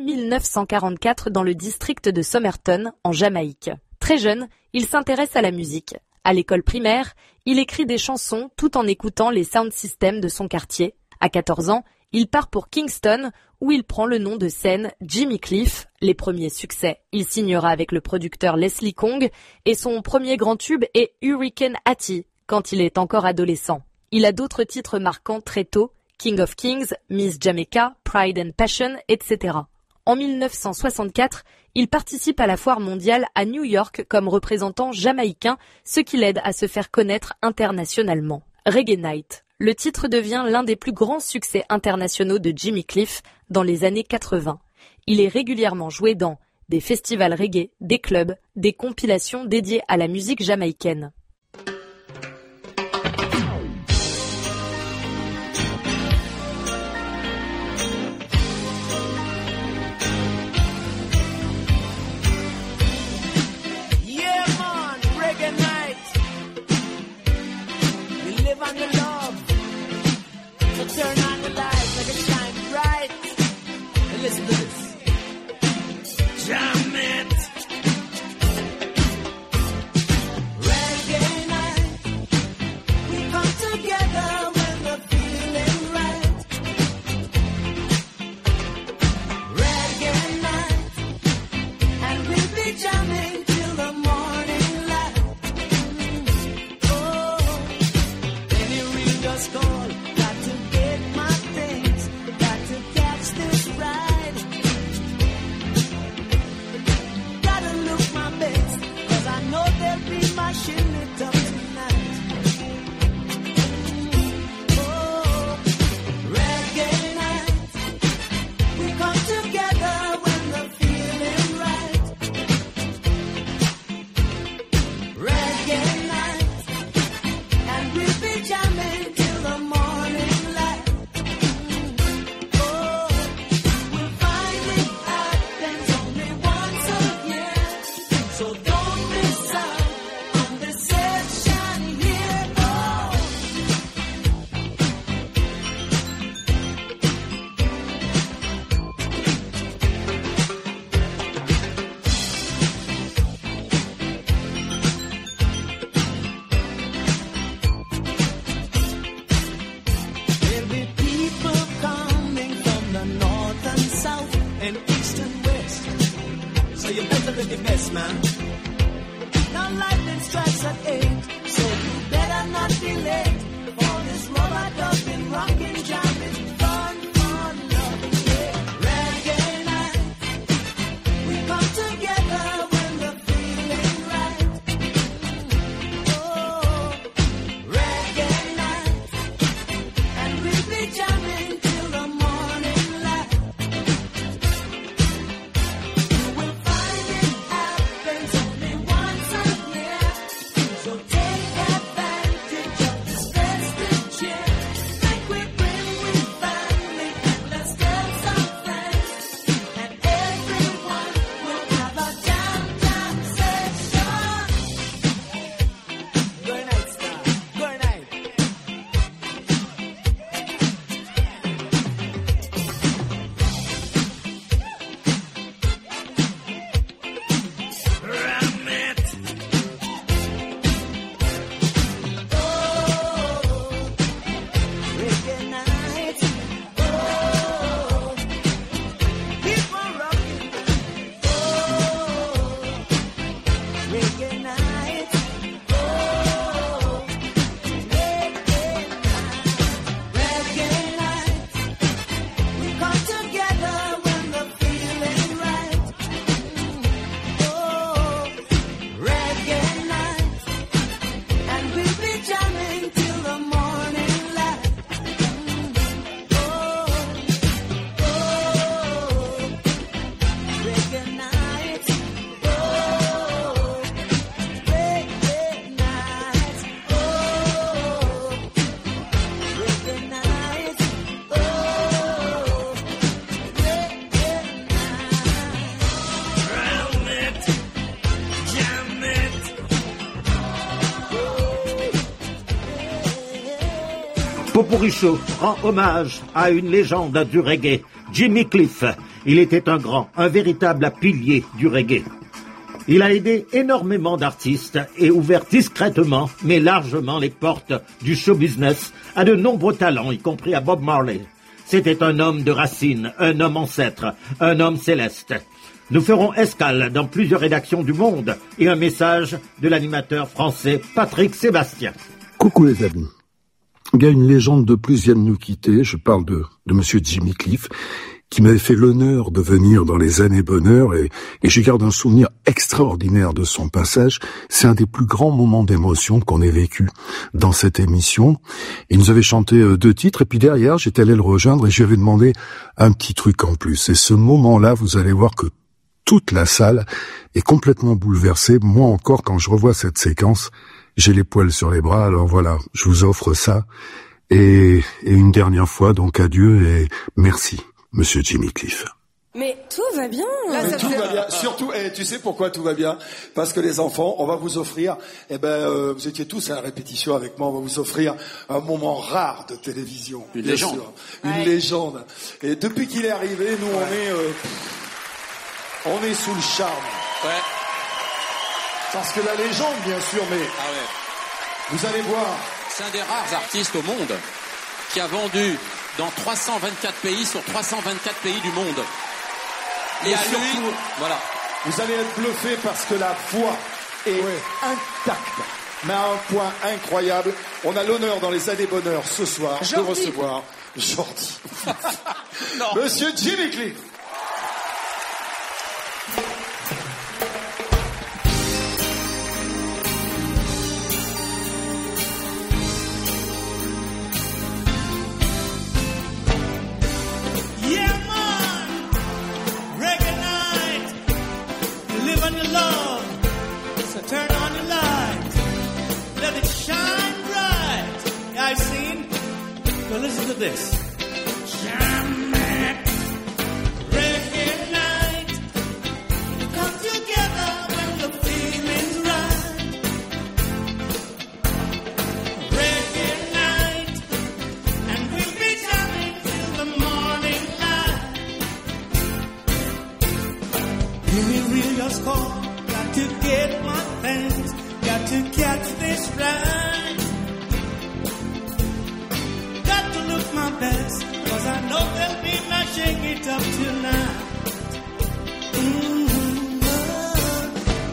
Speaker 23: 1944 dans le district de Somerton, en Jamaïque. Très jeune, il s'intéresse à la musique. À l'école primaire, il écrit des chansons tout en écoutant les sound systems de son quartier. À 14 ans, il part pour Kingston, où il prend le nom de scène Jimmy Cliff. Les premiers succès, il signera avec le producteur Leslie Kong, et son premier grand tube est Hurricane Hattie, quand il est encore adolescent. Il a d'autres titres marquants très tôt, King of Kings, Miss Jamaica, Pride and Passion, etc. En 1964, il participe à la foire mondiale à New York comme représentant jamaïcain, ce qui l'aide à se faire connaître internationalement. Reggae Night. Le titre devient l'un des plus grands succès internationaux de Jimmy Cliff dans les années 80. Il est régulièrement joué dans des festivals reggae, des clubs, des compilations dédiées à la musique jamaïcaine.
Speaker 24: Yeah man, Reggae Night. We live on the love. So turn on the lights, make it shine bright. And listen to this. Jam it. Reggae night. We come together when we're feeling right. Reggae night. And we'll be jamming till the morning light. Oh, any ring just call. Got to get my things. Got to catch this ride. this man. Now lightning strikes at 8, so you better not be late. For this rubber dubbing, rockin', jamming, fun, fun, loving, yeah. Reggae night, we come together when the feeling right. Oh, reggae night, and we'll be jamming till the morning light. You will find it happens only once a year, so take advantage of this festive cheer. Like we bring with family and let's tell some friends, and everyone will have a jam session. Good night, star. Good night. Ram it. Oh, reggae night. Oh, keep on rocking. Oh, reggae night. Oh, reggae night. We come together when the feeling right. Oh, reggae night, and we'll be jamming till the morning light. Oh, reggae night. Oh, reggae night. Oh, reggae night. Oh, reggae night. Round it, jam it.
Speaker 6: Popurrí Show rend hommage à une légende du reggae, Jimmy Cliff. Il était un grand, un véritable pilier du reggae. Il a aidé énormément d'artistes et ouvert discrètement, mais largement les portes du show business à de nombreux talents, y compris à Bob Marley. C'était un homme de racines, un homme ancêtre, un homme céleste. Nous ferons escale dans plusieurs rédactions du monde et un message de l'animateur français Patrick Sébastien.
Speaker 7: Coucou les amis. Il y a une légende de plus vient de nous quitter. Je parle de monsieur Jimmy Cliff, qui m'avait fait l'honneur de venir dans les années bonheur et je garde un souvenir extraordinaire de son passage. C'est un des plus grands moments d'émotion qu'on ait vécu dans cette émission. Il nous avait chanté 2 titres et puis derrière, j'étais allé le rejoindre et je lui avais demandé un petit truc en plus. Et ce moment-là, vous allez voir que toute la salle est complètement bouleversée. Moi encore, quand je revois cette séquence, j'ai les poils sur les bras. Alors voilà, je vous offre ça. Et une dernière fois, donc adieu et merci, monsieur Jimmy Cliff.
Speaker 8: Mais tout va bien.
Speaker 9: Mais tout va bien. Surtout, tu sais pourquoi tout va bien? Parce que les enfants, on va vous offrir, vous étiez tous à la répétition avec moi, on va vous offrir un moment rare de télévision.
Speaker 10: Une légende.
Speaker 9: Sûr. Une légende. Et depuis qu'il est arrivé, nous, on est sous le charme.
Speaker 10: Ouais.
Speaker 9: Parce que la légende, bien sûr, mais vous allez voir.
Speaker 10: C'est un des rares artistes au monde qui a vendu dans 324 pays sur 324 pays du monde. Et à
Speaker 9: surtout,
Speaker 10: lui, voilà.
Speaker 9: Vous allez être bluffés parce que la voix est intacte, mais à un point incroyable. On a l'honneur dans les années bonheur ce soir de recevoir Jordi. Monsieur Jimmy Cliff.
Speaker 24: Well, listen to this. Jam it, reggae night. Come together when the feeling's right. Reggae night, and we'll be jamming till the morning light. Give me real your score. Got to get my things. Got to catch this right. Look my best, cause I know they'll be mashing it up tonight.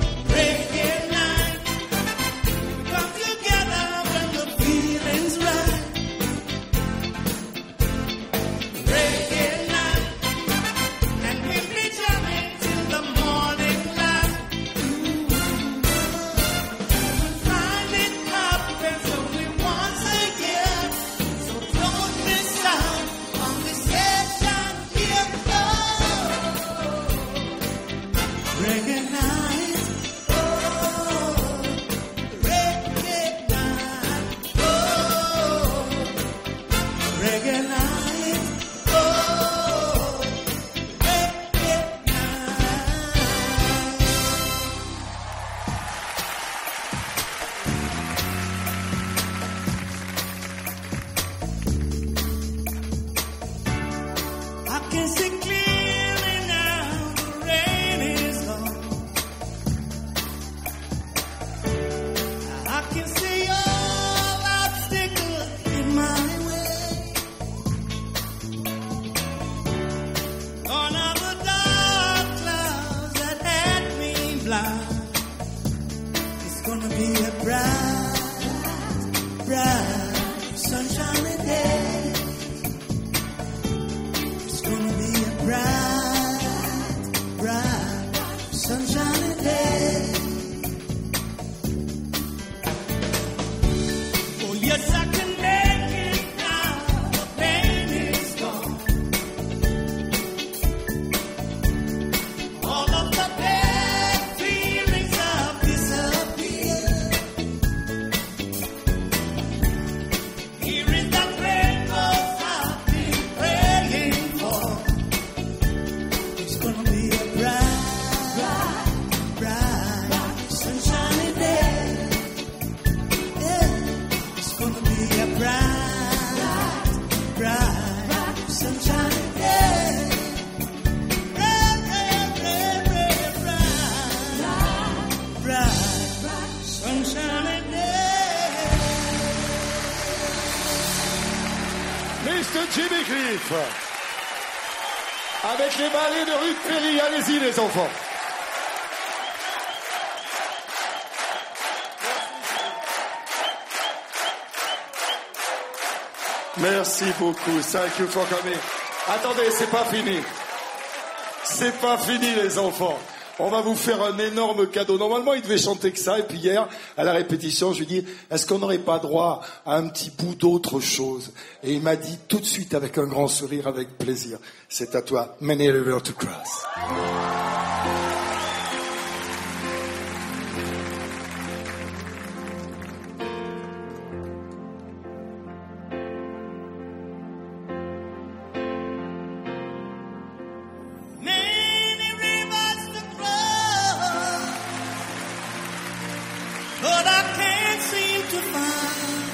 Speaker 12: bright, sunshiny day. It's gonna be a bright, bright, sunshiny day. Oh yes, I can make it now. The pain is gone. All of the bad feelings have disappeared. Here is that rainbow I've been praying for. It's gonna be a bright, bright, sunshiny day. Yeah, it's gonna be a bright, bright, sunshiny day. Bright, sunshiny day.
Speaker 9: Mr. Jimmy Cliff, avec les ballets de Ruth Perry, allez-y les enfants. Merci beaucoup, thank you for coming. Attendez, c'est pas fini. C'est pas fini les enfants. On va vous faire un énorme cadeau. Normalement, il devait chanter que ça. Et puis hier, à la répétition, je lui dis, est-ce qu'on n'aurait pas droit à un petit bout d'autre chose? Et il m'a dit tout de suite, avec un grand sourire, avec plaisir. C'est à toi. Many rivers to cross.
Speaker 12: Many rivers to cross, but I can't seem to find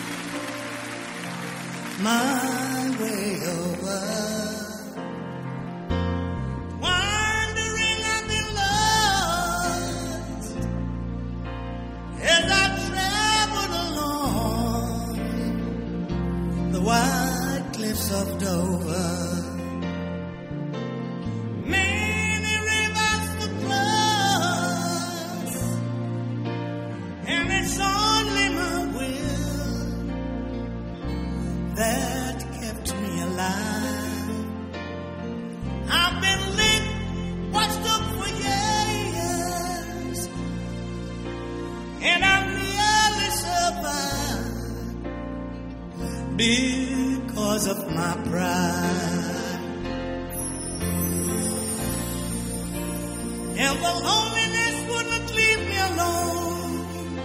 Speaker 12: my way over. Wandering I've been lost as I traveled along the white cliffs of Dover. Many rivers to cross, and it's only my will that kept me alive. I've been lit, watched up for years, and I nearly survived because of my pride. And the loneliness wouldn't leave me alone.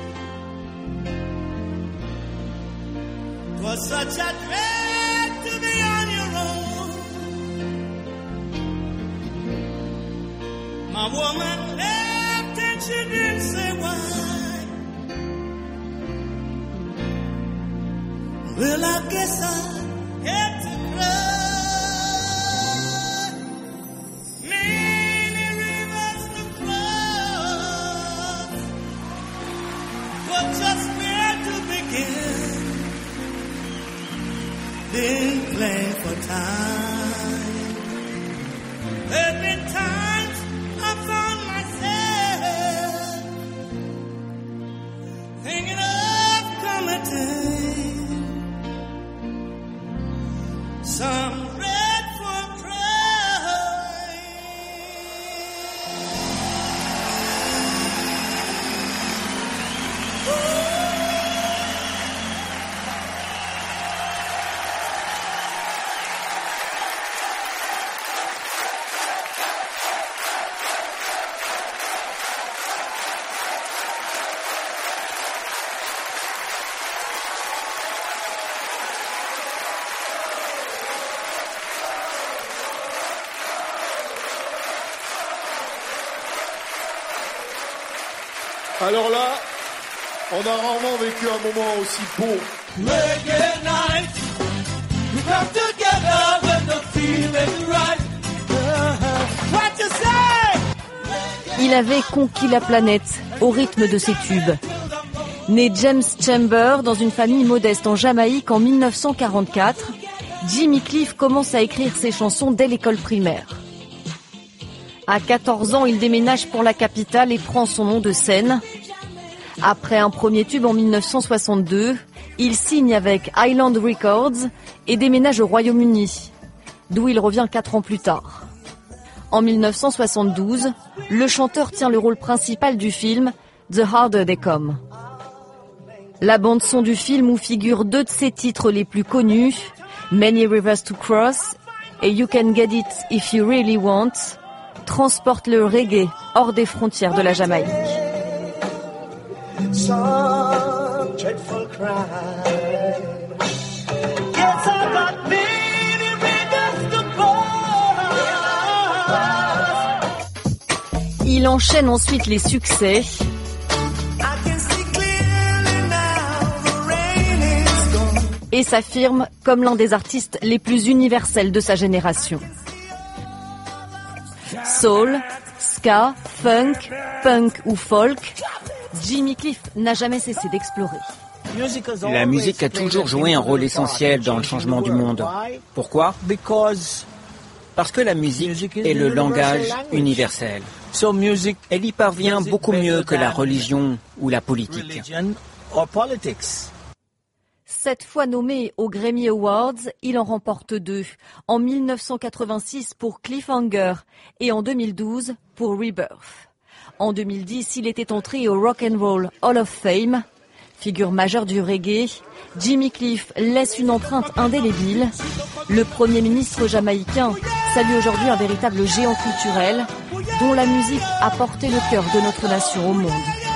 Speaker 12: 'Twas such a drag to be on your own. My woman left and she didn't say why. Well, I guess I had to cry. Many rivers to cross, but just where to begin? Didn't plan for time. There've been times I found myself thinking of committing some dreadful crime.
Speaker 9: Alors là, on a rarement vécu un moment aussi beau.
Speaker 12: Reggae night, we come together when the feeling's right. What you say?
Speaker 23: Il avait conquis la planète au rythme de ses tubes. Né James Chambers dans une famille modeste en Jamaïque en 1944, Jimmy Cliff commence à écrire ses chansons dès l'école primaire. À 14 ans, il déménage pour la capitale et prend son nom de scène. Après un premier tube en 1962, Il signe avec Island Records et déménage au Royaume-Uni, d'où il revient 4 ans plus tard. En 1972, le chanteur tient le rôle principal du film The Harder They Come. La bande-son du film où figurent 2 de ses titres les plus connus, Many Rivers to Cross et You Can Get It If You Really Want, transporte le reggae hors des frontières de la Jamaïque.
Speaker 24: Some dreadful crime. Yes, I got many rivers to cross.
Speaker 23: Il enchaîne ensuite les succès. Et s'affirme comme l'un des artistes les plus universels de sa génération. Soul, ska, funk, punk ou folk, Jimmy Cliff n'a jamais cessé d'explorer.
Speaker 8: La musique a toujours joué un rôle essentiel dans le changement du monde. Pourquoi ? Parce que la musique est le langage universel. Elle y parvient beaucoup mieux que la religion ou la politique.
Speaker 23: 7 fois nommé aux Grammy Awards, il en remporte 2. En 1986 pour Cliffhanger et en 2012 pour Rebirth. En 2010, il était entré au Rock and Roll Hall of Fame. Figure majeure du reggae, Jimmy Cliff laisse une empreinte indélébile. Le Premier ministre jamaïcain salue aujourd'hui un véritable géant culturel dont la musique a porté le cœur de notre nation au monde.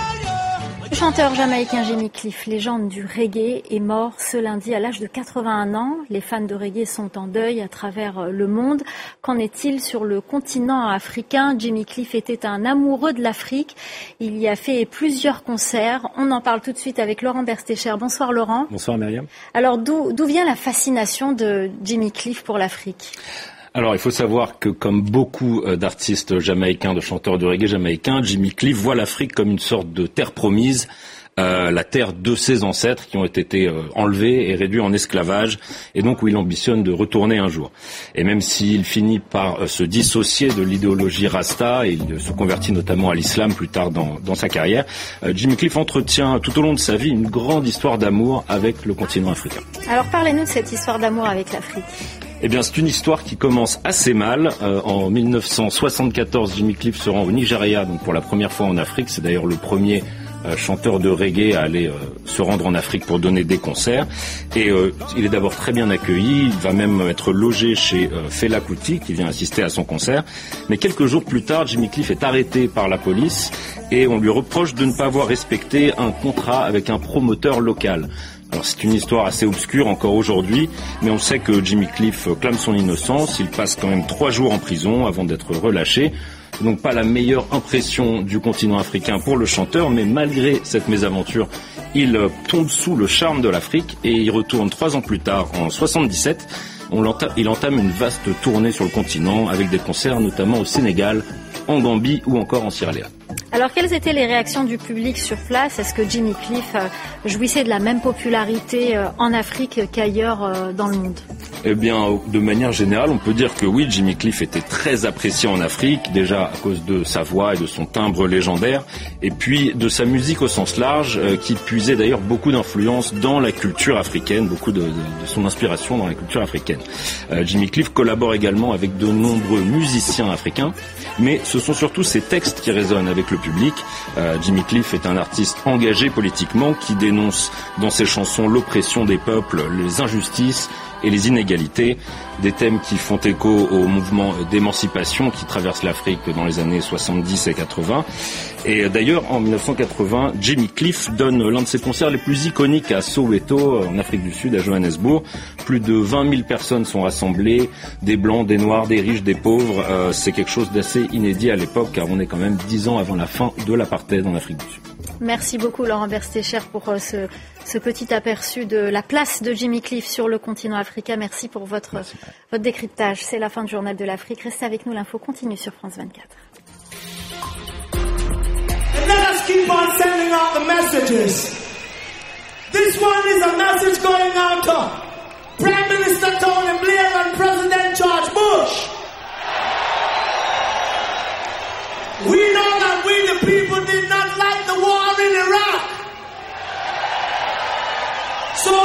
Speaker 15: Le chanteur jamaïcain Jimmy Cliff, légende du reggae, est mort ce lundi à l'âge de 81 ans. Les fans de reggae sont en deuil à travers le monde. Qu'en est-il sur le continent africain ? Jimmy Cliff était un amoureux de l'Afrique. Il y a fait plusieurs concerts. On en parle tout de suite avec Laurent Berstécher. Bonsoir Laurent.
Speaker 11: Bonsoir Myriam.
Speaker 15: Alors d'où vient la fascination de Jimmy Cliff pour l'Afrique ?
Speaker 11: Alors, il faut savoir que, comme beaucoup d'artistes jamaïcains, de chanteurs de reggae jamaïcains, Jimmy Cliff voit l'Afrique comme une sorte de terre promise, la terre de ses ancêtres qui ont été enlevés et réduits en esclavage, et donc où il ambitionne de retourner un jour. Et même s'il finit par se dissocier de l'idéologie Rasta, et il se convertit notamment à l'islam plus tard dans sa carrière, Jimmy Cliff entretient tout au long de sa vie une grande histoire d'amour avec le continent africain.
Speaker 15: Alors parlez-nous de cette histoire d'amour avec l'Afrique.
Speaker 11: Eh bien, c'est une histoire qui commence assez mal. En 1974, Jimmy Cliff se rend au Nigeria, donc pour la première fois en Afrique. C'est d'ailleurs le premier chanteur de reggae à aller se rendre en Afrique pour donner des concerts. Et il est d'abord très bien accueilli. Il va même être logé chez Fela Kuti, qui vient assister à son concert. Mais quelques jours plus tard, Jimmy Cliff est arrêté par la police et on lui reproche de ne pas avoir respecté un contrat avec un promoteur local. Alors c'est une histoire assez obscure encore aujourd'hui, mais on sait que Jimmy Cliff clame son innocence. Il passe quand même 3 jours en prison avant d'être relâché. Donc pas la meilleure impression du continent africain pour le chanteur, mais malgré cette mésaventure, il tombe sous le charme de l'Afrique et il retourne 3 ans plus tard, en 77. Il entame une vaste tournée sur le continent avec des concerts notamment au Sénégal, en Gambie ou encore en Sierra Leone.
Speaker 15: Alors, quelles étaient les réactions du public sur place ? Est-ce que Jimmy Cliff jouissait de la même popularité en Afrique qu'ailleurs dans le monde ?
Speaker 11: Eh bien, de manière générale, on peut dire que oui, Jimmy Cliff était très apprécié en Afrique, déjà à cause de sa voix et de son timbre légendaire, et puis de sa musique au sens large, qui puisait d'ailleurs beaucoup d'influence dans la culture africaine, beaucoup de son inspiration dans la culture africaine. Jimmy Cliff collabore également avec de nombreux musiciens africains, mais ce sont surtout ses textes qui résonnent avec le public. Jimmy Cliff est un artiste engagé politiquement qui dénonce dans ses chansons l'oppression des peuples, les injustices et les inégalités, des thèmes qui font écho au mouvement d'émancipation qui traverse l'Afrique dans les années 70 et 80. Et d'ailleurs, en 1980, Jimmy Cliff donne l'un de ses concerts les plus iconiques à Soweto, en Afrique du Sud, à Johannesburg. Plus de 20 000 personnes sont rassemblées, des blancs, des noirs, des riches, des pauvres. C'est quelque chose d'assez inédit à l'époque, car on est quand même 10 ans avant la fin de l'apartheid en Afrique du Sud.
Speaker 15: Merci beaucoup Laurent Berstécher pour ce petit aperçu de la place de Jimmy Cliff sur le continent africain. Merci pour votre décryptage. C'est la fin du Journal de l'Afrique. Restez avec nous, l'info continue sur France 24.
Speaker 24: And let us keep on sending out the messages. This one is a message going out to Prime Minister Tony Blair and President George Bush. We know that we the people did not like the war in Iraq. So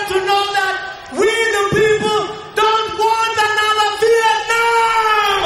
Speaker 24: to know that we the people don't want another Vietnam!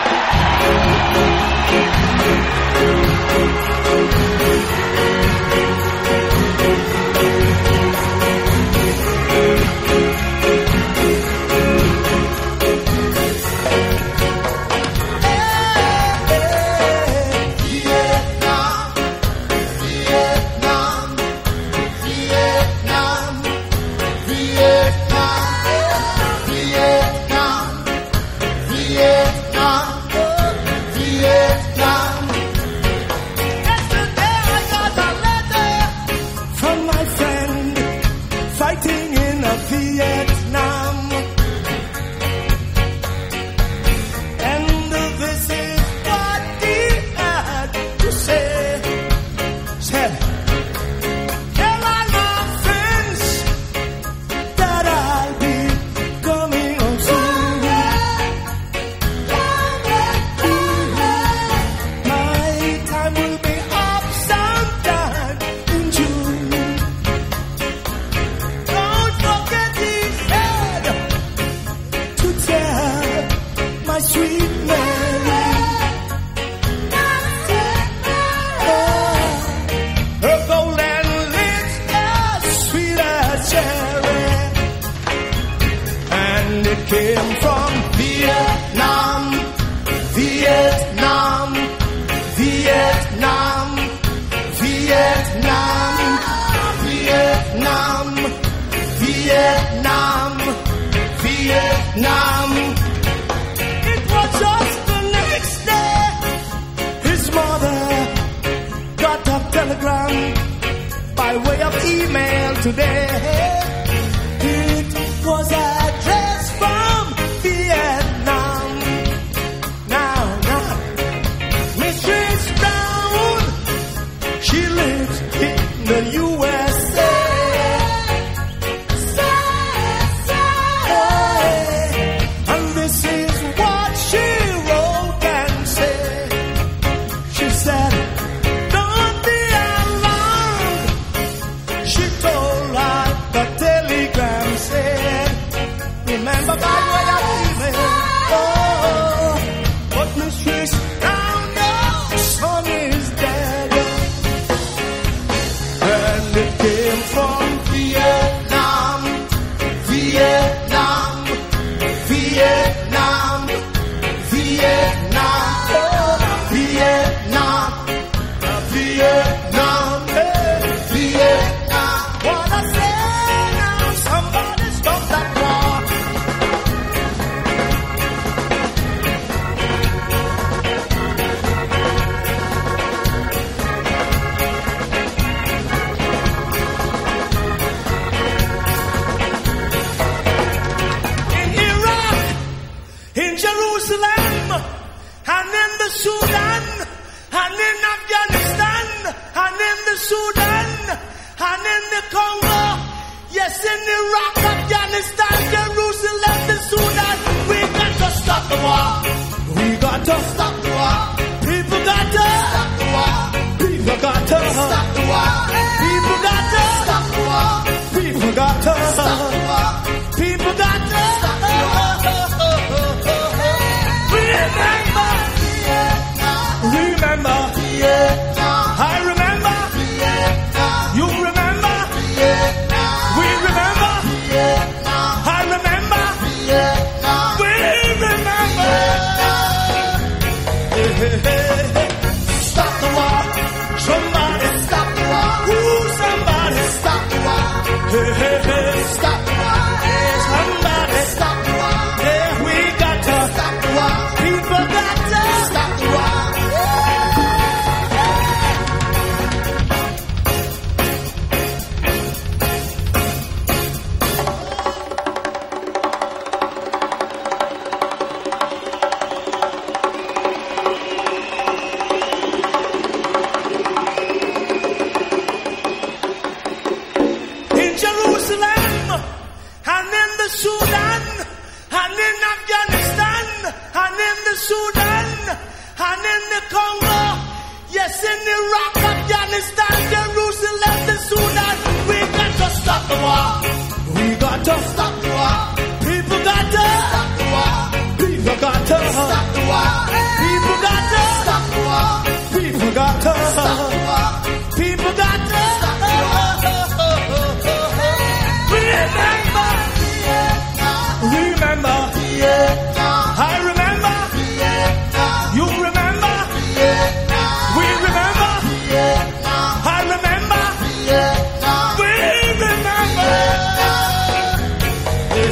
Speaker 24: Came from Vietnam, Vietnam, Vietnam, Vietnam, Vietnam, Vietnam, Vietnam. It was just the next day his mother got a telegram by way of email today. It was addressed from Vietnam. Now, Mrs. Brown, she lives in the USA. And this is what she wrote and said. She said, don't be alarmed. She told her the telegram said, remember by way of email. Oh, but Mistress Brown, your son is dead. And it came from Vietnam, Vietnam, Vietnam, Vietnam, Vietnam, Vietnam, Vietnam. What I say now, somebody stop that war. In Iraq, in Jerusalem, and in the Sudan, and in Afghanistan, and in the Sudan, and in the Congo. Yes, in Iraq, Afghanistan, Jerusalem, the Sudan. We got to stop the war. We got to stop the war. People got to stop the war. People got to stop the war. People got to stop the war. People got to stop the war. People got to stop the war. Remember, remember, I remember, you remember, we remember, I remember, we remember. Stop the war, somebody stop the war. Ooh, somebody stop the war. Stop the war, somebody stop the war. Yeah, we got to stop the war. People got to stop the war. In Jerusalem, and in the Sudan, and in Afghanistan, and in the Sudan, and in the Congo. Yes, in Iraq, Afghanistan, Jerusalem, the Sudan. We got to stop the war. We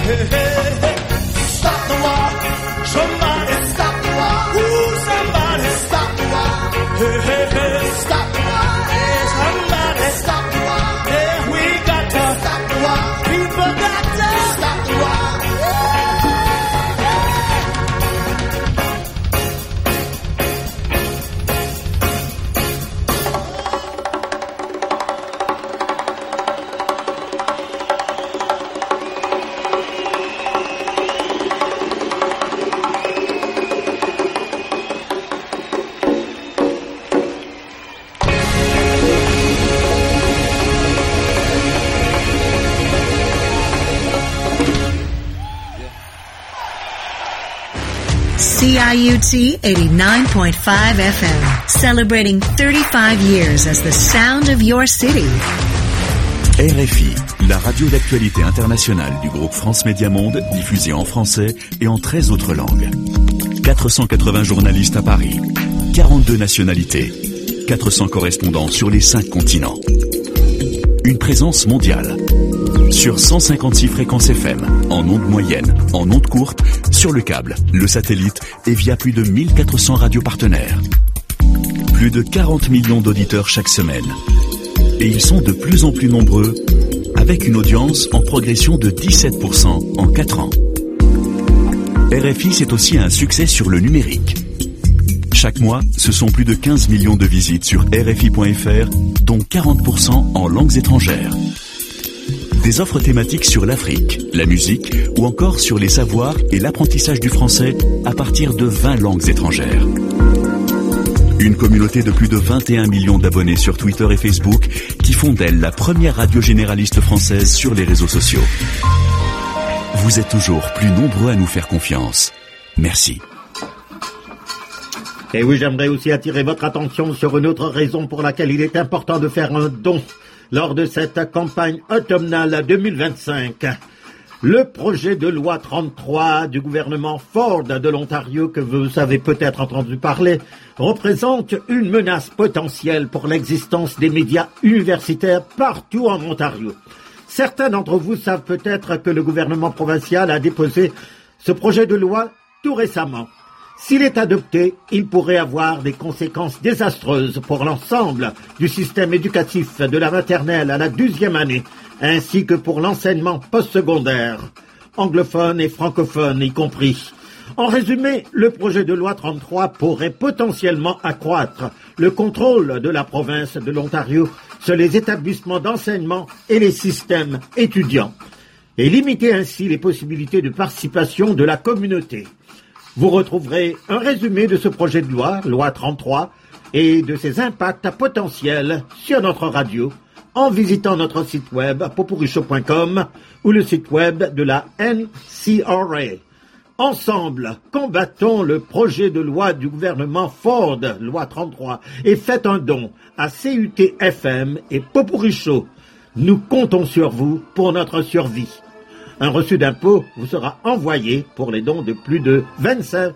Speaker 24: Hey, hey, hey. Stop the war. Somebody stop the war. Ooh, somebody stop the war. Hey, hey, hey. Stop the war. Hey, somebody stop the war. Yeah, we got to stop the war. People got to stop the war.
Speaker 13: CIUT 89.5 FM, celebrating 35 years as the sound of your city.
Speaker 14: RFI, la radio d'actualité internationale du groupe France Média Monde, diffusée en français et en 13 autres langues. 480 journalistes à Paris, 42 nationalités, 400 correspondants sur les 5 continents. Une présence mondiale. Sur 156 fréquences FM, en ondes moyennes, en ondes courtes, sur le câble, le satellite et via plus de 1400 radios partenaires. Plus de 40 millions d'auditeurs chaque semaine. Et ils sont de plus en plus nombreux, avec une audience en progression de 17% en 4 ans. RFI, c'est aussi un succès sur le numérique. Chaque mois, ce sont plus de 15 millions de visites sur RFI.fr, dont 40% en langues étrangères. Des offres thématiques sur l'Afrique, la musique ou encore sur les savoirs et l'apprentissage du français à partir de 20 langues étrangères. Une communauté de plus de 21 millions d'abonnés sur Twitter et Facebook qui font d'elle la première radio généraliste française sur les réseaux sociaux. Vous êtes toujours plus nombreux à nous faire confiance. Merci.
Speaker 6: Et oui, j'aimerais aussi attirer votre attention sur une autre raison pour laquelle il est important de faire un don lors de cette campagne automnale 2025. Le projet de loi 33 du gouvernement Ford de l'Ontario, que vous avez peut-être entendu parler, représente une menace potentielle pour l'existence des médias universitaires partout en Ontario. Certains d'entre vous savent peut-être que le gouvernement provincial a déposé ce projet de loi tout récemment. S'il est adopté, il pourrait avoir des conséquences désastreuses pour l'ensemble du système éducatif de la maternelle à la 12e année, ainsi que pour l'enseignement postsecondaire, anglophone et francophone y compris. En résumé, le projet de loi 33 pourrait potentiellement accroître le contrôle de la province de l'Ontario sur les établissements d'enseignement et les systèmes étudiants, et limiter ainsi les possibilités de participation de la communauté. Vous retrouverez un résumé de ce projet de loi, loi 33, et de ses impacts potentiels sur notre radio en visitant notre site web popurichaud.com ou le site web de la NCRA. Ensemble, combattons le projet de loi du gouvernement Ford, loi 33, et faites un don à CUT-FM et Popurichaud. Nous comptons sur vous pour notre survie. Un reçu d'impôt vous sera envoyé pour les dons de plus de $25.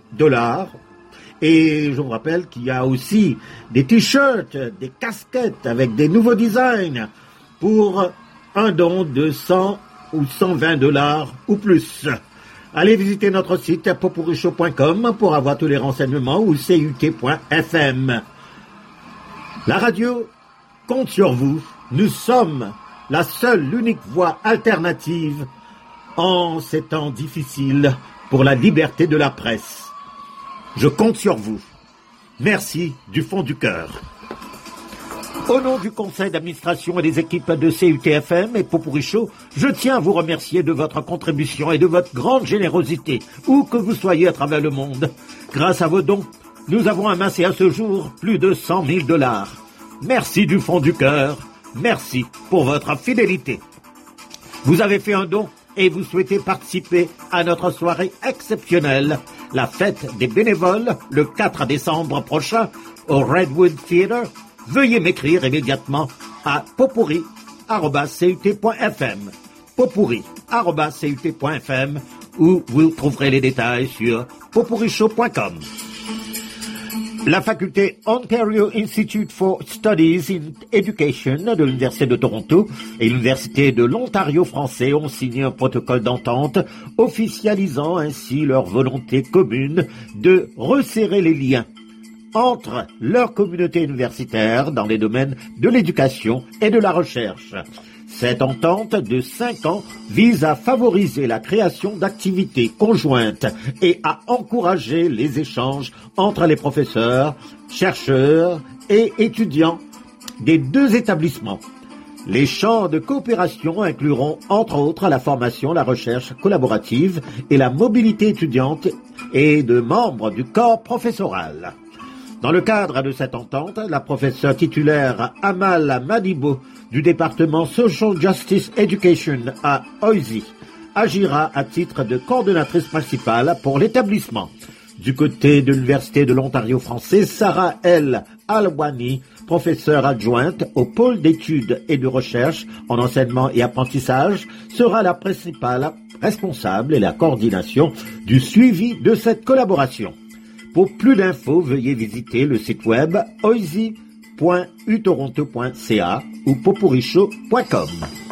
Speaker 6: Et je vous rappelle qu'il y a aussi des t-shirts, des casquettes avec des nouveaux designs pour un don de $100 ou $120 ou plus. Allez visiter notre site popurichaud.com pour avoir tous les renseignements ou cut.fm. La radio compte sur vous. Nous sommes la seule, l'unique voie alternative en ces temps difficiles pour la liberté de la presse. Je compte sur vous. Merci du fond du cœur. Au nom du conseil d'administration et des équipes de CUT-FM et Popurichaud, je tiens à vous remercier de votre contribution et de votre grande générosité, où que vous soyez à travers le monde. Grâce à vos dons, nous avons amassé à ce jour plus de $100 000. Merci du fond du cœur. Merci pour votre fidélité. Vous avez fait un don et vous souhaitez participer à notre soirée exceptionnelle, la fête des bénévoles, le 4 décembre prochain au Redwood Theatre. Veuillez m'écrire immédiatement à popuri@cut.fm, popuri@cut.fm, où vous trouverez les détails sur popurichaud.com. La faculté Ontario Institute for Studies in Education de l'Université de Toronto et l'Université de l'Ontario français ont signé un protocole d'entente officialisant ainsi leur volonté commune de resserrer les liens entre leur communauté universitaire dans les domaines de l'éducation et de la recherche. Cette entente de 5 ans vise à favoriser la création d'activités conjointes et à encourager les échanges entre les professeurs, chercheurs et étudiants des deux établissements. Les champs de coopération incluront entre autres la formation, la recherche collaborative et la mobilité étudiante et de membres du corps professoral. Dans le cadre de cette entente, la professeure titulaire Amal Madibo du département Social Justice Education à Oisy agira à titre de coordonnatrice principale pour l'établissement. Du côté de l'Université de l'Ontario français, Sarah L. Alwani, professeure adjointe au pôle d'études et de recherche en enseignement et apprentissage, sera la principale responsable et la coordination du suivi de cette collaboration. Pour plus d'infos, veuillez visiter le site web oisy.utoronto.ca ou popuricho.com.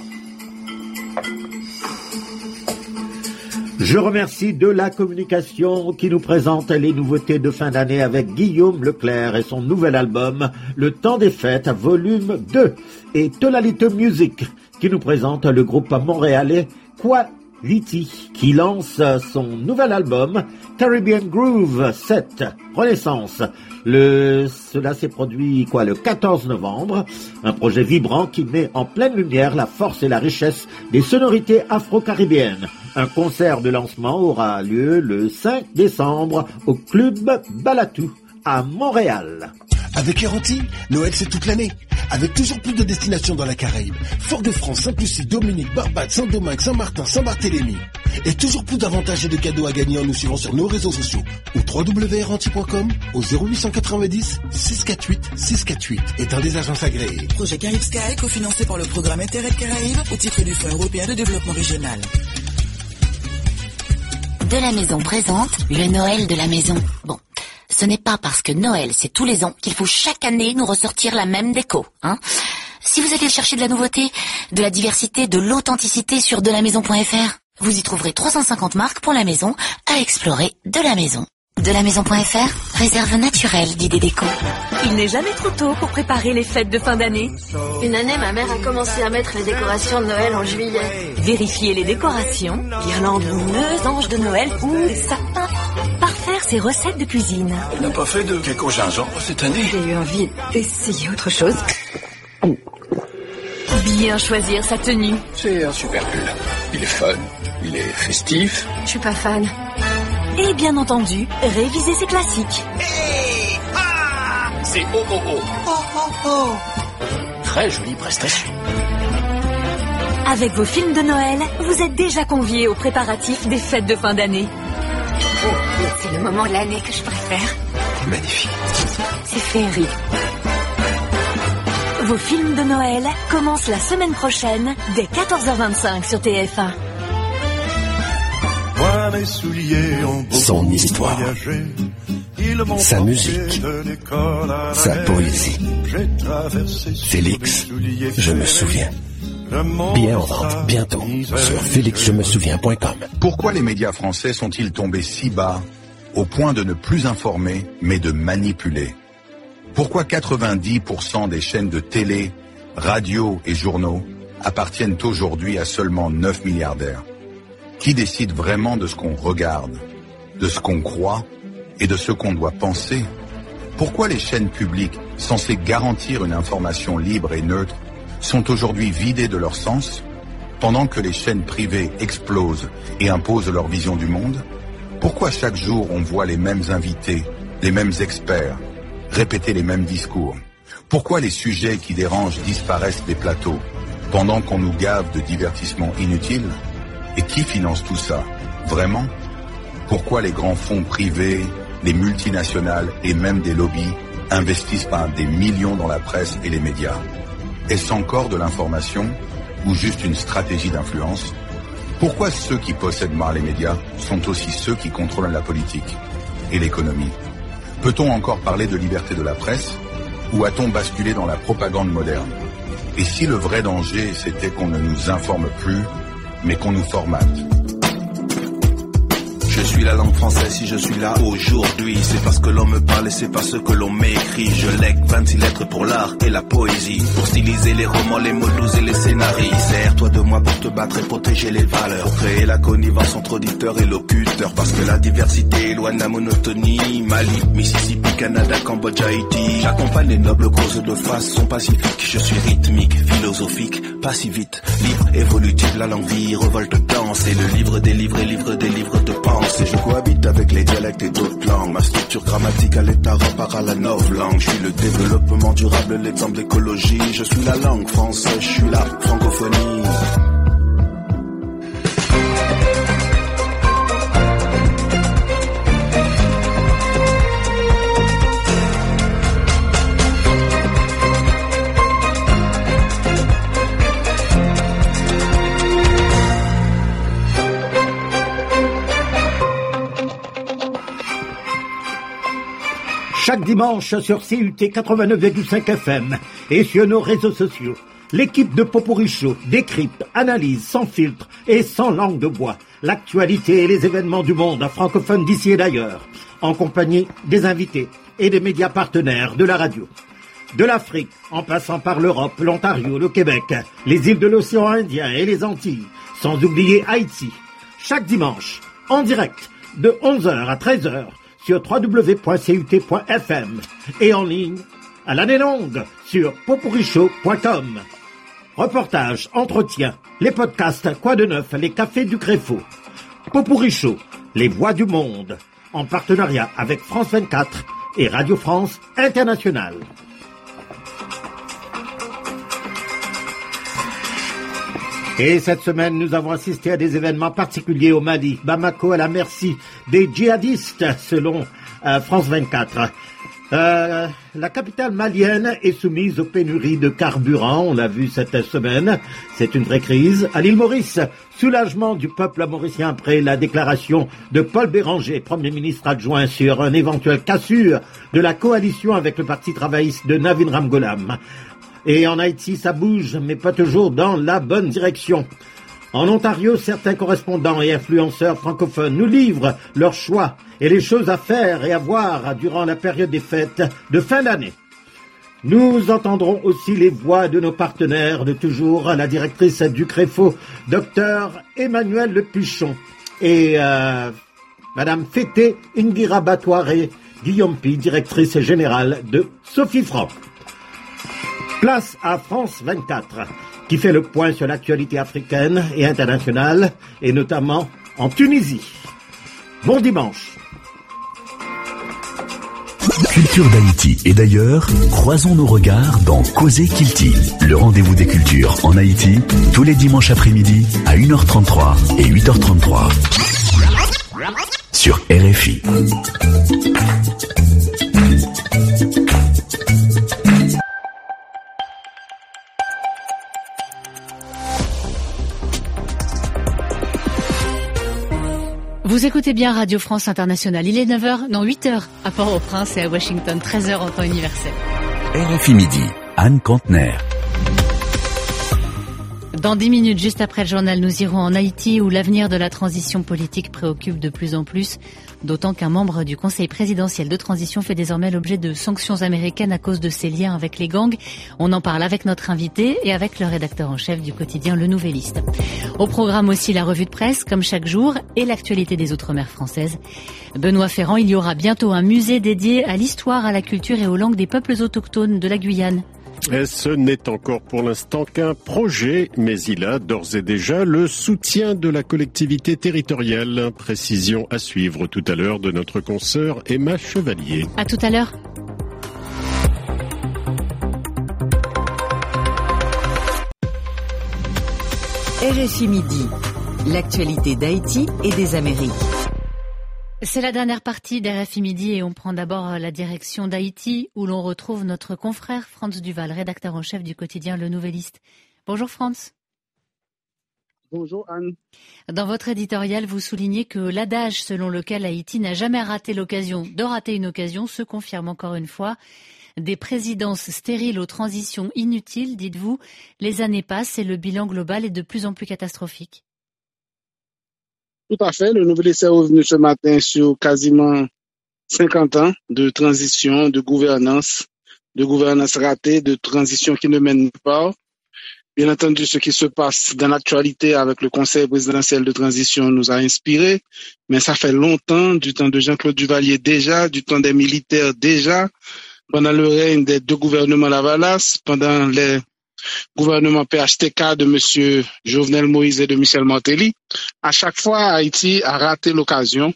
Speaker 6: Je remercie de la communication qui nous présente les nouveautés de fin d'année avec Guillaume Leclerc et son nouvel album Le Temps des Fêtes, volume 2, et Tolalito Music qui nous présente le groupe montréalais Quality qui lance son nouvel album Caribbean Groove 7 Renaissance. Cela s'est produit le 14 novembre, un projet vibrant qui met en pleine lumière la force et la richesse des sonorités afro-caribéennes. Un concert de lancement aura lieu le 5 décembre au Club Balatou à Montréal.
Speaker 4: Avec Eranti, Noël c'est toute l'année. Avec toujours plus de destinations dans la Caraïbe. Fort-de-France, Sainte-Lucie, Dominique, Barbade, Saint-Domingue, Saint-Martin, Saint-Barthélemy. Et toujours plus d'avantages et de cadeaux à gagner en nous suivant sur nos réseaux sociaux. Ou www.eranti.com au 0890 648 648. Et un des agences agréées.
Speaker 16: Projet Caraïbes Sky, cofinancé par le programme Interreg Caraïbes au titre du Fonds européen de développement régional.
Speaker 18: De la Maison présente le Noël de la Maison. Bon, ce n'est pas parce que Noël c'est tous les ans qu'il faut chaque année nous ressortir la même déco, hein. Si vous allez chercher de la nouveauté, de la diversité, de l'authenticité sur delamaison.fr, vous y trouverez 350 marques pour la maison à explorer de la maison. Delamaison.fr, réserve naturelle d'idées déco.
Speaker 20: Il n'est jamais trop tôt pour préparer les fêtes de fin d'année.
Speaker 19: Une année, ma mère a commencé à mettre les décorations de Noël en juillet.
Speaker 20: Vérifier les décorations, guirlandes lumineuses, anges de Noël ou des sapins. Parfaire ses recettes de cuisine.
Speaker 21: Elle n'a pas fait de cake au gingembre cette année.
Speaker 19: J'ai eu envie d'essayer autre chose.
Speaker 20: Bien choisir sa tenue.
Speaker 21: C'est un super pull. Il est fun, il est festif.
Speaker 19: Je suis pas fan.
Speaker 20: Et bien entendu, réviser ses classiques.
Speaker 21: Hey, ah, c'est oh oh oh. Oh oh oh. Très jolie prestation.
Speaker 20: Avec vos films de Noël, vous êtes déjà conviés aux préparatifs des fêtes de fin d'année.
Speaker 19: C'est le moment de l'année que je préfère.
Speaker 21: Magnifique.
Speaker 20: C'est féerique. Vos films de Noël commencent la semaine prochaine dès 14h25 sur TF1.
Speaker 4: Son histoire, sa musique, sa poésie. Félix, je me souviens. Bien en vente, bientôt, sur félixjemesouviens.com.
Speaker 25: Pourquoi les médias français sont-ils tombés si bas, au point de ne plus informer, mais de manipuler? Pourquoi 90% des chaînes de télé, radio et journaux appartiennent aujourd'hui à seulement 9 milliardaires? Qui décide vraiment de ce qu'on regarde, de ce qu'on croit et de ce qu'on doit penser? Pourquoi les chaînes publiques, censées garantir une information libre et neutre, sont aujourd'hui vidées de leur sens, pendant que les chaînes privées explosent et imposent leur vision du monde? Pourquoi chaque jour on voit les mêmes invités, les mêmes experts, répéter les mêmes discours? Pourquoi les sujets qui dérangent disparaissent des plateaux, pendant qu'on nous gave de divertissements inutiles? Et qui finance tout ça? Vraiment? Pourquoi les grands fonds privés, les multinationales et même des lobbies investissent par des millions dans la presse et les médias? Est-ce encore de l'information ou juste une stratégie d'influence? Pourquoi ceux qui possèdent mal les médias sont aussi ceux qui contrôlent la politique et l'économie? Peut-on encore parler de liberté de la presse ou a-t-on basculé dans la propagande moderne? Et si le vrai danger, c'était qu'on ne nous informe plus, mais qu'on nous formate?
Speaker 1: Je suis la langue française si je suis là aujourd'hui. C'est parce que l'on me parle et c'est parce que l'on m'écrit. Je lègue 26 lettres pour l'art et la poésie, pour styliser les romans, les mots doux et les scénarios. Sers-toi de moi pour te battre et protéger les valeurs, pour créer la connivence entre auditeurs et locuteurs. Parce que la diversité éloigne la monotonie. Mali, Mississippi, Canada, Cambodge, Haïti. J'accompagne les nobles causes de façon pacifique. Je suis rythmique, philosophique, pas si vite. Libre, évolutif, la langue vie, revolte, danse. Et le livre des livres et livre des livres de pensée. Je cohabite avec les dialectes et d'autres langues. Ma structure grammaticale est à repart à la novlangue. Je suis le développement durable, l'exemple d'écologie. Je suis la langue française, je suis la francophonie.
Speaker 6: Chaque dimanche sur CUT 89,5 FM et sur nos réseaux sociaux, l'équipe de Popurrí Show décrypte, analyse sans filtre et sans langue de bois l'actualité et les événements du monde francophone d'ici et d'ailleurs, en compagnie des invités et des médias partenaires de la radio. De l'Afrique, en passant par l'Europe, l'Ontario, le Québec, les îles de l'océan Indien et les Antilles, sans oublier Haïti. Chaque dimanche, en direct, de 11h à 13h, sur www.cut.fm et en ligne à l'année longue sur popurrishow.com. Reportages, entretiens, les podcasts Quoi de neuf, les cafés du Créfo. Popurrí Show, les voix du monde, en partenariat avec France 24 et Radio France Internationale. Et cette semaine, nous avons assisté à des événements particuliers au Mali. Bamako à la merci des djihadistes, selon France 24. La capitale malienne est soumise aux pénuries de carburant, on l'a vu cette semaine. C'est une vraie crise. À l'île Maurice, soulagement du peuple mauricien après la déclaration de Paul Béranger, Premier ministre adjoint, sur une éventuelle cassure de la coalition avec le Parti travailliste de Navin Ramgoolam. Et en Haïti, ça bouge, mais pas toujours dans la bonne direction. En Ontario, certains correspondants et influenceurs francophones nous livrent leurs choix et les choses à faire et à voir durant la période des fêtes de fin d'année. Nous entendrons aussi les voix de nos partenaires de toujours, la directrice du Créfo, Dr Emmanuel Lepuchon, et Madame Fété Ingira Batouaré Guillaume-Pi, directrice générale de Sophie Franc. Place à France 24, qui fait le point sur l'actualité africaine et internationale, et notamment en Tunisie. Bon dimanche.
Speaker 14: Culture d'Haïti et d'ailleurs, croisons nos regards dans Causer Kilti, le rendez-vous des cultures en Haïti, tous les dimanches après-midi à 1h33 et 8h33 sur RFI.
Speaker 2: Vous écoutez bien Radio France Internationale. Il est 9h, non 8h à Port-au-Prince et à Washington, 13h en temps universel.
Speaker 14: RFI Midi, Anne Kantner.
Speaker 2: Dans 10 minutes, juste après le journal, nous irons en Haïti où l'avenir de la transition politique préoccupe de plus en plus, d'autant qu'un membre du Conseil présidentiel de transition fait désormais l'objet de sanctions américaines à cause de ses liens avec les gangs. On en parle avec notre invité et avec le rédacteur en chef du quotidien Le Nouvelliste. Au programme aussi la revue de presse, comme chaque jour, et l'actualité des Outre-mer françaises. Benoît Ferrand, il y aura bientôt un musée dédié à l'histoire, à la culture et aux langues des peuples autochtones de la Guyane.
Speaker 5: Et ce n'est encore pour l'instant qu'un projet, mais il a d'ores et déjà le soutien de la collectivité territoriale. Précision à suivre tout à l'heure de notre consoeur Emma Chevalier.
Speaker 2: À tout à l'heure.
Speaker 17: RFI Midi, l'actualité d'Haïti et des Amériques.
Speaker 2: C'est la dernière partie d'RFI Midi et on prend d'abord la direction d'Haïti où l'on retrouve notre confrère Franz Duval, rédacteur en chef du quotidien Le Nouvelliste. Bonjour Franz.
Speaker 3: Bonjour Anne.
Speaker 2: Dans votre éditorial, vous soulignez que l'adage selon lequel Haïti n'a jamais raté l'occasion de rater une occasion se confirme encore une fois. Des présidences stériles aux transitions inutiles, dites-vous. Les années passent et le bilan global est de plus en plus catastrophique.
Speaker 3: Tout à fait. Le nouvel essai est revenu ce matin sur quasiment 50 ans de transition, de gouvernance ratée, de transition qui ne mène nulle part. Bien entendu, ce qui se passe dans l'actualité avec le Conseil présidentiel de transition nous a inspirés, mais ça fait longtemps, du temps de Jean-Claude Duvalier déjà, du temps des militaires déjà, pendant le règne des deux gouvernements Lavalas, pendant les gouvernements PHTK de M. Jovenel Moïse et de Michel Martelly. À chaque fois, Haïti a raté l'occasion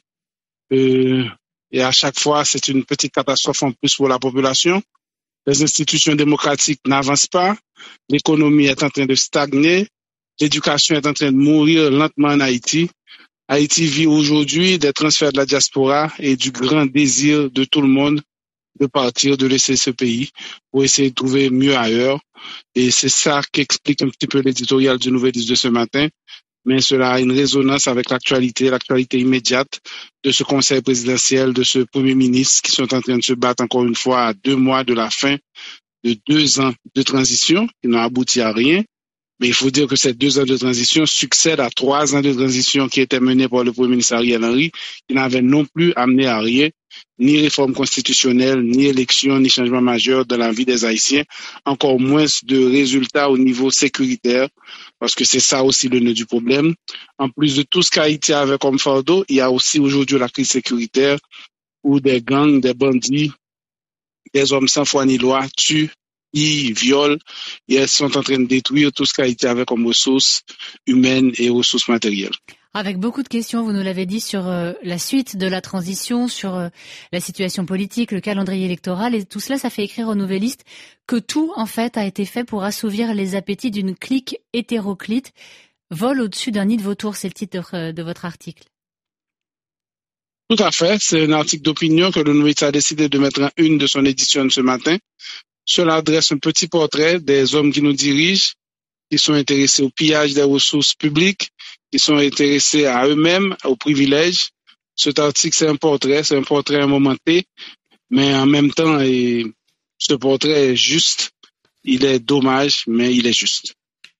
Speaker 3: et à chaque fois, c'est une petite catastrophe en plus pour la population. Les institutions démocratiques n'avancent pas, l'économie est en train de stagner, l'éducation est en train de mourir lentement en Haïti. Haïti vit aujourd'hui des transferts de la diaspora et du grand désir de tout le monde de partir, de laisser ce pays pour essayer de trouver mieux ailleurs. Et c'est ça qui explique un petit peu l'éditorial du Nouvelliste de ce matin. Mais cela a une résonance avec l'actualité immédiate de ce conseil présidentiel, de ce premier ministre qui sont en train de se battre encore une fois à 2 mois de la fin de 2 ans de transition qui n'ont abouti à rien. Mais il faut dire que ces 2 ans de transition succèdent à 3 ans de transition qui étaient menés par le premier ministre Ariel Henry, qui n'avaient non plus amené à rien, ni réforme constitutionnelle, ni élection, ni changement majeur dans la vie des Haïtiens, encore moins de résultats au niveau sécuritaire, parce que c'est ça aussi le nœud du problème. En plus de tout ce qu'Haïti avait comme fardeau, il y a aussi aujourd'hui la crise sécuritaire, où des gangs, des bandits, des hommes sans foi ni loi tuent, ils violent, et elles sont en train de détruire tout ce qu'Haïti avait comme ressources humaines et ressources matérielles.
Speaker 2: Avec beaucoup de questions, vous nous l'avez dit, sur la suite de la transition, sur la situation politique, le calendrier électoral, et tout cela, ça fait écrire au Nouvelliste que tout, en fait, a été fait pour assouvir les appétits d'une clique hétéroclite. Vol au-dessus d'un nid de vautours, c'est le titre de votre article.
Speaker 3: Tout à fait, c'est un article d'opinion que le Nouvelliste a décidé de mettre en une de son édition ce matin. Cela dresse un petit portrait des hommes qui nous dirigent, qui sont intéressés au pillage des ressources publiques, qui sont intéressés à eux-mêmes, aux privilèges. Cet article, c'est un portrait à un moment T, mais en même temps, ce portrait est juste. Il est dommage, mais il est juste.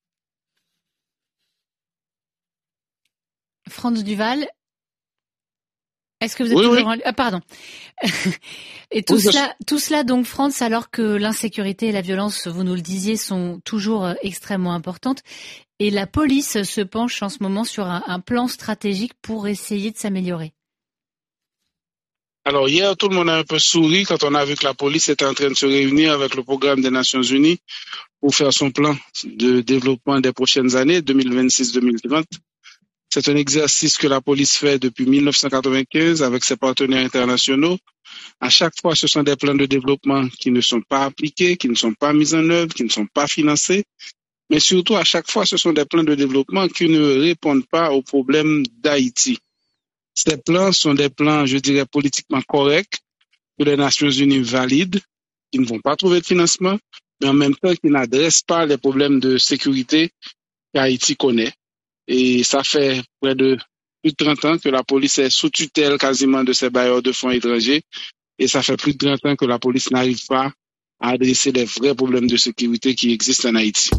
Speaker 2: Franz Duval, est-ce que vous êtes toujours en ligne ? Ah, pardon. Et tout cela donc, Franz, alors que l'insécurité et la violence, vous nous le disiez, sont toujours extrêmement importantes. Et la police se penche en ce moment sur un plan stratégique pour essayer de s'améliorer.
Speaker 3: Alors hier, tout le monde a un peu souri quand on a vu que la police était en train de se réunir avec le programme des Nations Unies pour faire son plan de développement des prochaines années, 2026-2030. C'est un exercice que la police fait depuis 1995 avec ses partenaires internationaux. À chaque fois, ce sont des plans de développement qui ne sont pas appliqués, qui ne sont pas mis en œuvre, qui ne sont pas financés. Mais surtout, à chaque fois, ce sont des plans de développement qui ne répondent pas aux problèmes d'Haïti. Ces plans sont des plans, je dirais, politiquement corrects, que les Nations Unies valident, qui ne vont pas trouver de financement, mais en même temps qui n'adressent pas les problèmes de sécurité qu'Haïti connaît. Et ça fait près de plus de 30 ans que la police est sous tutelle quasiment de ces bailleurs de fonds étrangers. Et ça fait plus de 30 ans que la police n'arrive pas à adresser les vrais problèmes de sécurité qui existent en Haïti.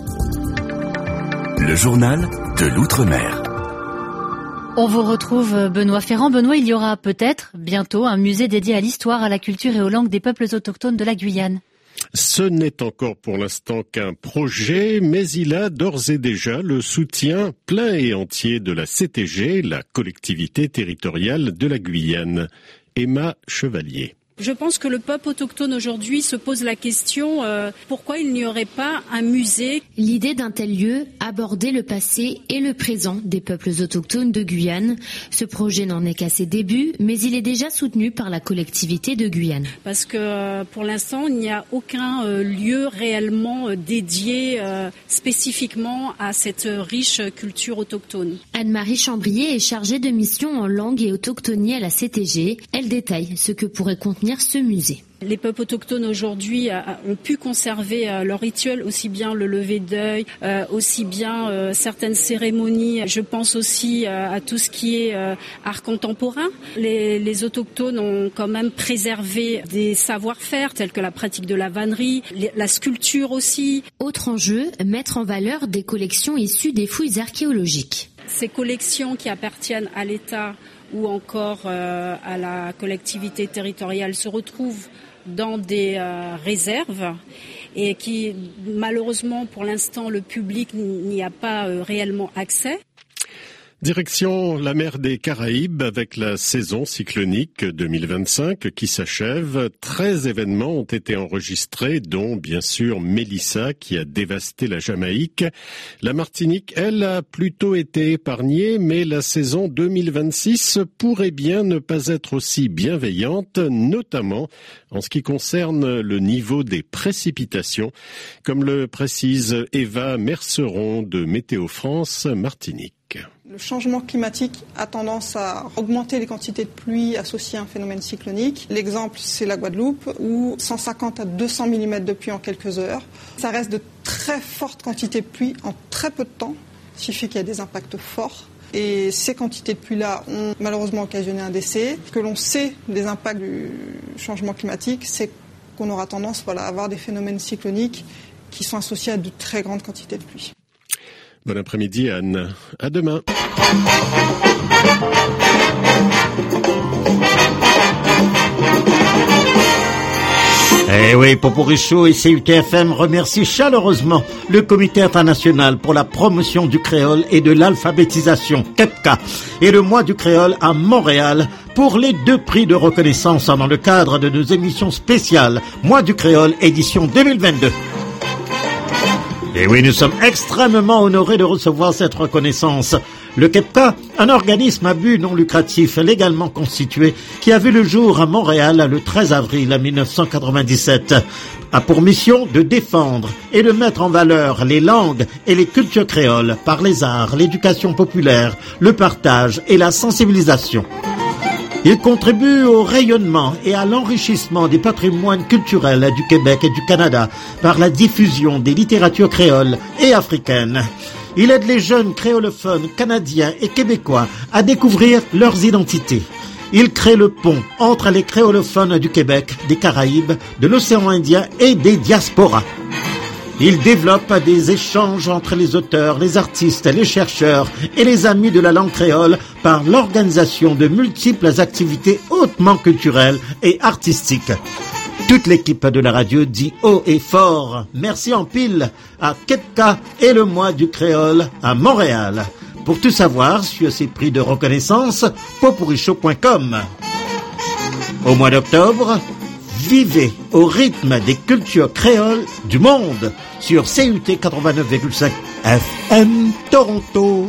Speaker 14: Le journal de l'Outre-mer.
Speaker 2: On vous retrouve Benoît Ferrand. Benoît, il y aura peut-être bientôt un musée dédié à l'histoire, à la culture et aux langues des peuples autochtones de la Guyane.
Speaker 5: Ce n'est encore pour l'instant qu'un projet, mais il a d'ores et déjà le soutien plein et entier de la CTG, la collectivité territoriale de la Guyane. Emma Chevalier.
Speaker 7: Je pense que le peuple autochtone aujourd'hui se pose la question pourquoi il n'y aurait pas un musée.
Speaker 9: L'idée d'un tel lieu, aborder le passé et le présent des peuples autochtones de Guyane. Ce projet n'en est qu'à ses débuts, mais il est déjà soutenu par la collectivité de Guyane.
Speaker 7: Parce que pour l'instant, il n'y a aucun lieu réellement dédié spécifiquement à cette riche culture autochtone.
Speaker 9: Anne-Marie Chambrier est chargée de mission en langue et autochtonie à la CTG. Elle détaille ce que pourrait contenir ce musée.
Speaker 7: Les peuples autochtones aujourd'hui ont pu conserver leurs rituels, aussi bien le lever d'œil, aussi bien certaines cérémonies. Je pense aussi à tout ce qui est art contemporain. Les autochtones ont quand même préservé des savoir-faire tels que la pratique de la vannerie, la sculpture aussi.
Speaker 9: Autre enjeu, mettre en valeur des collections issues des fouilles archéologiques.
Speaker 7: Ces collections qui appartiennent à l'État ou encore à la collectivité territoriale se retrouvent dans des réserves et qui, malheureusement, pour l'instant, le public n'y a pas réellement accès.
Speaker 5: Direction la mer des Caraïbes avec la saison cyclonique 2025 qui s'achève. 13 événements ont été enregistrés, dont bien sûr Mélissa qui a dévasté la Jamaïque. La Martinique, elle, a plutôt été épargnée, mais la saison 2026 pourrait bien ne pas être aussi bienveillante, notamment en ce qui concerne le niveau des précipitations, comme le précise Eva Merceron de Météo France Martinique.
Speaker 8: Le changement climatique a tendance à augmenter les quantités de pluie associées à un phénomène cyclonique. L'exemple, c'est la Guadeloupe, où 150 à 200 mm de pluie en quelques heures. Ça reste de très fortes quantités de pluie en très peu de temps, ce qui fait qu'il y a des impacts forts. Et ces quantités de pluie-là ont malheureusement occasionné un décès. Ce que l'on sait des impacts du changement climatique, c'est qu'on aura tendance à avoir des phénomènes cycloniques qui sont associés à de très grandes quantités de pluie.
Speaker 5: Bon après-midi Anne, à demain.
Speaker 6: Eh oui, Poporicho et CUTFM remercient chaleureusement le Comité international pour la promotion du créole et de l'alphabétisation, KEPCA, et le mois du créole à Montréal pour les 2 prix de reconnaissance dans le cadre de nos émissions spéciales Mois du créole édition 2022. Et oui, nous sommes extrêmement honorés de recevoir cette reconnaissance. Le KEPCA, un organisme à but non lucratif légalement constitué qui a vu le jour à Montréal le 13 avril 1997, a pour mission de défendre et de mettre en valeur les langues et les cultures créoles par les arts, l'éducation populaire, le partage et la sensibilisation. Il contribue au rayonnement et à l'enrichissement des patrimoines culturels du Québec et du Canada par la diffusion des littératures créoles et africaines. Il aide les jeunes créolophones canadiens et québécois à découvrir leurs identités. Il crée le pont entre les créolophones du Québec, des Caraïbes, de l'océan Indien et des diasporas. Il développe des échanges entre les auteurs, les artistes, les chercheurs et les amis de la langue créole par l'organisation de multiples activités hautement culturelles et artistiques. Toute l'équipe de la radio dit haut et fort merci en pile à KEPCA et le mois du créole à Montréal. Pour tout savoir sur ces prix de reconnaissance, poporicho.com. Au mois d'octobre, vivez au rythme des cultures créoles du monde sur CUT 89,5 FM Toronto.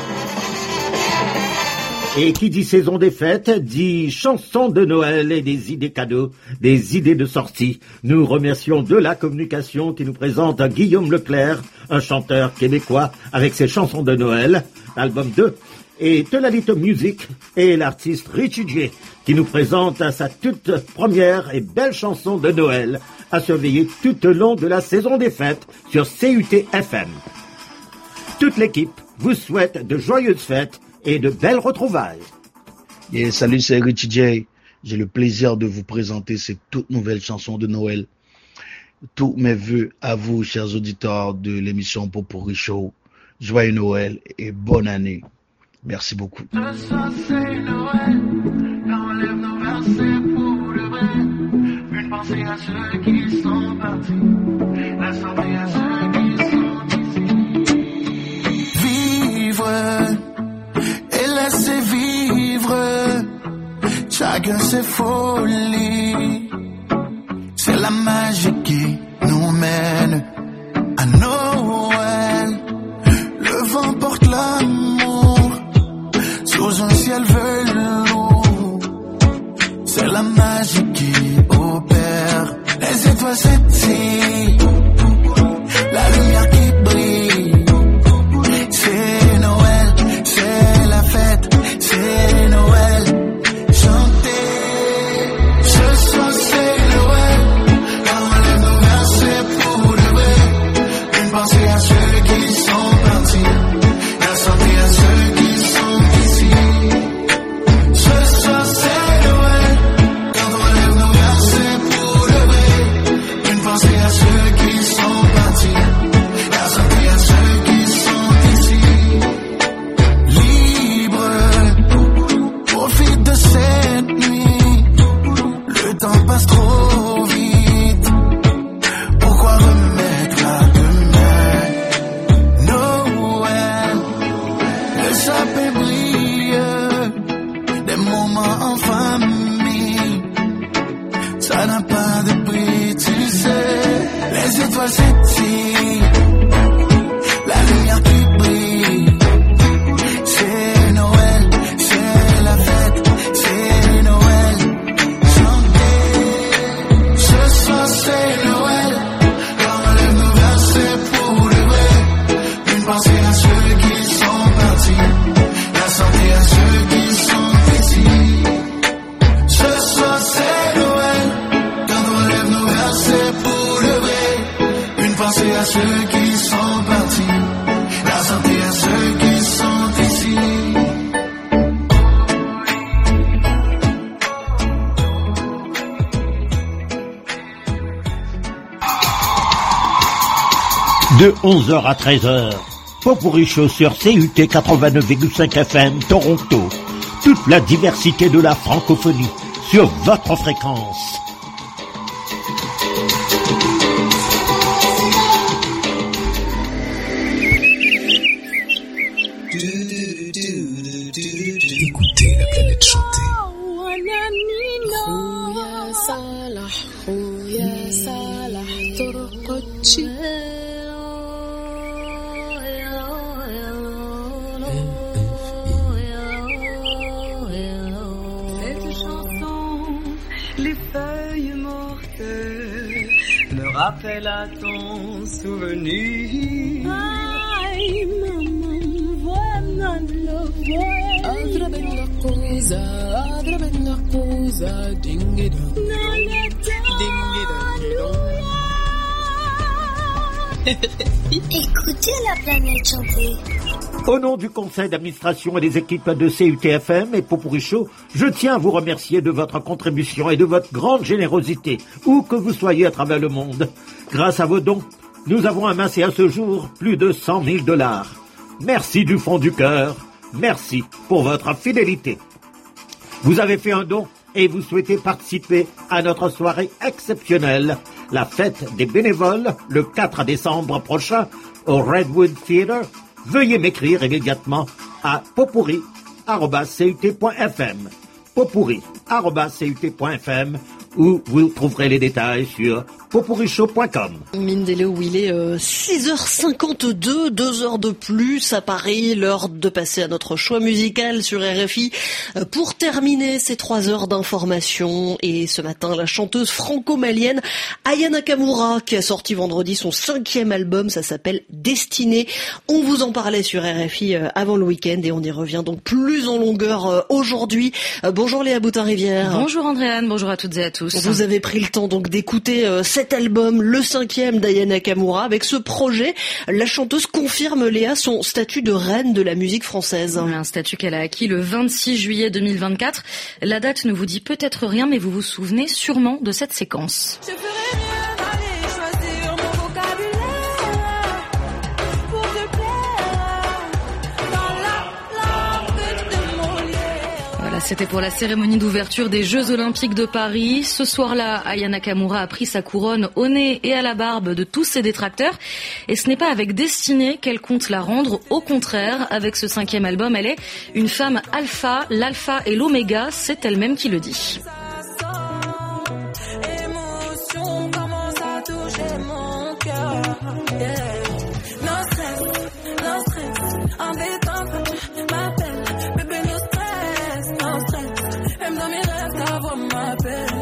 Speaker 6: Et qui dit saison des fêtes, dit chansons de Noël et des idées cadeaux, des idées de sortie. Nous remercions de la communication qui nous présente Guillaume Leclerc, un chanteur québécois avec ses chansons de Noël, album 2, et Telalito Music et l'artiste Richie J qui nous présente sa toute première et belle chanson de Noël à surveiller tout au long de la saison des fêtes sur CUT-FM. Toute l'équipe vous souhaite de joyeuses fêtes et de belles retrouvailles.
Speaker 10: Yeah, salut, c'est Richie J. J'ai le plaisir de vous présenter cette toute nouvelle chanson de Noël. Tous mes vœux à vous, chers auditeurs de l'émission Poporicho. Joyeux Noël et bonne année. Merci beaucoup.
Speaker 24: Ce soir c'est Noël, on lève nos versets pour le vrai. Une pensée à ceux qui sont partis, la santé à ceux qui sont ici. Vivre et laisser vivre, chacun ses folies. C'est la magie qui nous mène à Noël. Le vent porte l'amour sous un ciel velours. C'est la magie qui opère. Les étoiles scintillent, la lumière qui brille. C'est Noël, c'est la fête, c'est Noël. Chantez, ce soir c'est Noël. brille, des moments en famille, ça n'a pas de prix, tu sais. Les étoiles scintillent, la lumière qui brille. C'est Noël, c'est la fête, c'est Noël. Chantez, ce soir c'est Noël. Quand on lève nos versets pour de vrai. Une pensée à ceux qui sont partis, la santé à ceux qui sont ici. Ce soir c'est Noël. Quand on lève nos versets pour de vrai. Une pensée à ceux qui sont partis, la santé à ceux qui sont ici.
Speaker 6: De 11h à 13h, Popurrí Show sur CUT 89,5 FM Toronto. Toute la diversité de la francophonie sur votre fréquence.
Speaker 24: Écoutez la planète chanter. Cette chanson, les feuilles mortes me rappellent à ton souvenir. Ay, maman, voilà adra bella cosa, dingida,
Speaker 11: Écoutez la planète chanter.
Speaker 6: Au nom du conseil d'administration et des équipes de CUTFM et Popurrí Show, je tiens à vous remercier de votre contribution et de votre grande générosité, où que vous soyez à travers le monde. Grâce à vos dons, nous avons amassé à ce jour plus de 100 000 $. Merci du fond du cœur. Merci pour votre fidélité. Vous avez fait un don et vous souhaitez participer à notre soirée exceptionnelle, la fête des bénévoles, le 4 décembre prochain, au Redwood Theatre. Veuillez m'écrire immédiatement à popurrí@cut.fm, popurrí@cut.fm, où vous trouverez les détails sur popurrishow.com.
Speaker 12: Mindele, où il est 6h52, 2 heures de plus à Paris, l'heure de passer à notre choix musical sur RFI pour terminer ces 3 heures d'information. Et ce matin, la chanteuse franco-malienne Aya Nakamura, qui a sorti vendredi son 5e album, ça s'appelle Destinée. On vous en parlait sur RFI avant le week-end et on y revient donc plus en longueur aujourd'hui. Bonjour Léa Boutin-Rivière.
Speaker 15: Bonjour Andréane, bonjour à toutes et à tous.
Speaker 12: Vous avez pris le temps donc d'écouter cet album, le 5e d'Aya Nakamura. Avec ce projet, la chanteuse confirme, Léa, son statut de reine de la musique française.
Speaker 15: Un statut qu'elle a acquis le 26 juillet 2024. La date ne vous dit peut-être rien, mais vous vous souvenez sûrement de cette séquence.
Speaker 24: Je ferais mieux d'aller choisir mon vocabulaire pour te plaire dans la langue de Molière.
Speaker 15: Voilà, c'était pour la cérémonie d'ouverture des Jeux Olympiques de Paris. Ce soir-là, Aya Nakamura a pris sa couronne au nez et à la barbe de tous ses détracteurs. Et ce n'est pas avec Destinée qu'elle compte la rendre. Au contraire, avec ce 5e album, elle est une femme alpha, l'alpha et l'oméga. C'est elle-même qui le dit.
Speaker 24: Émotion commence à toucher mon cœur. Yeah. No stress, embêtant quand tu m'appelles. Bébé, no stress. Même dans mes rêves, ta voix m'appelle.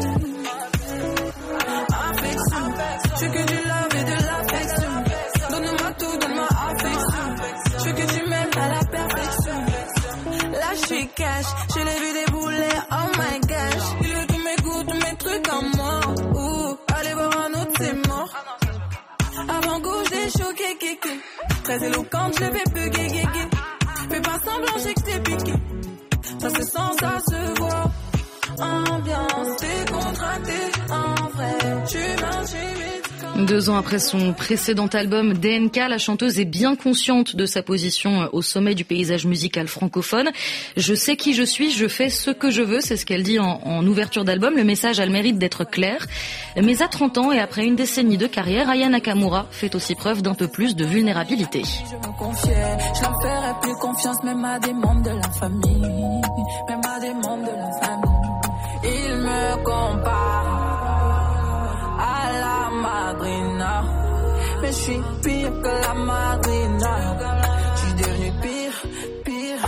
Speaker 24: Affection, je veux que du love et de l'affection. Donne-moi tout, donne-moi affection. Je veux que tu m'aimes à la perfection. Là, je suis cash, je l'ai vu débouler, oh my gosh. Il veut tous mes goûts, tous mes trucs en moi. Ouh, allez voir un autre, c'est mort. Avant-goût, je l'ai choqué, kéké. Très éloquente, je le fais plus, gué. Fais pas semblant, je sais que t'es piqué. Ça se sent, ça se voit. Ambiance décontractée, en vrai. Tu m'intimides.
Speaker 15: 2 ans après son précédent album DNK, la chanteuse est bien consciente de sa position au sommet du paysage musical francophone. Je sais qui je suis, je fais ce que je veux, c'est ce qu'elle dit en ouverture d'album. Le message a le mérite d'être clair. Mais à 30 ans et après une décennie de carrière, Aya Nakamura fait aussi preuve d'un peu plus de vulnérabilité.
Speaker 24: Je me confiais, je leur ferais plus confiance, même à des membres de la famille, même à des membres de la famille. Ils me comparent à la madrina, mais je suis pire que la madrina. Je suis devenu pire.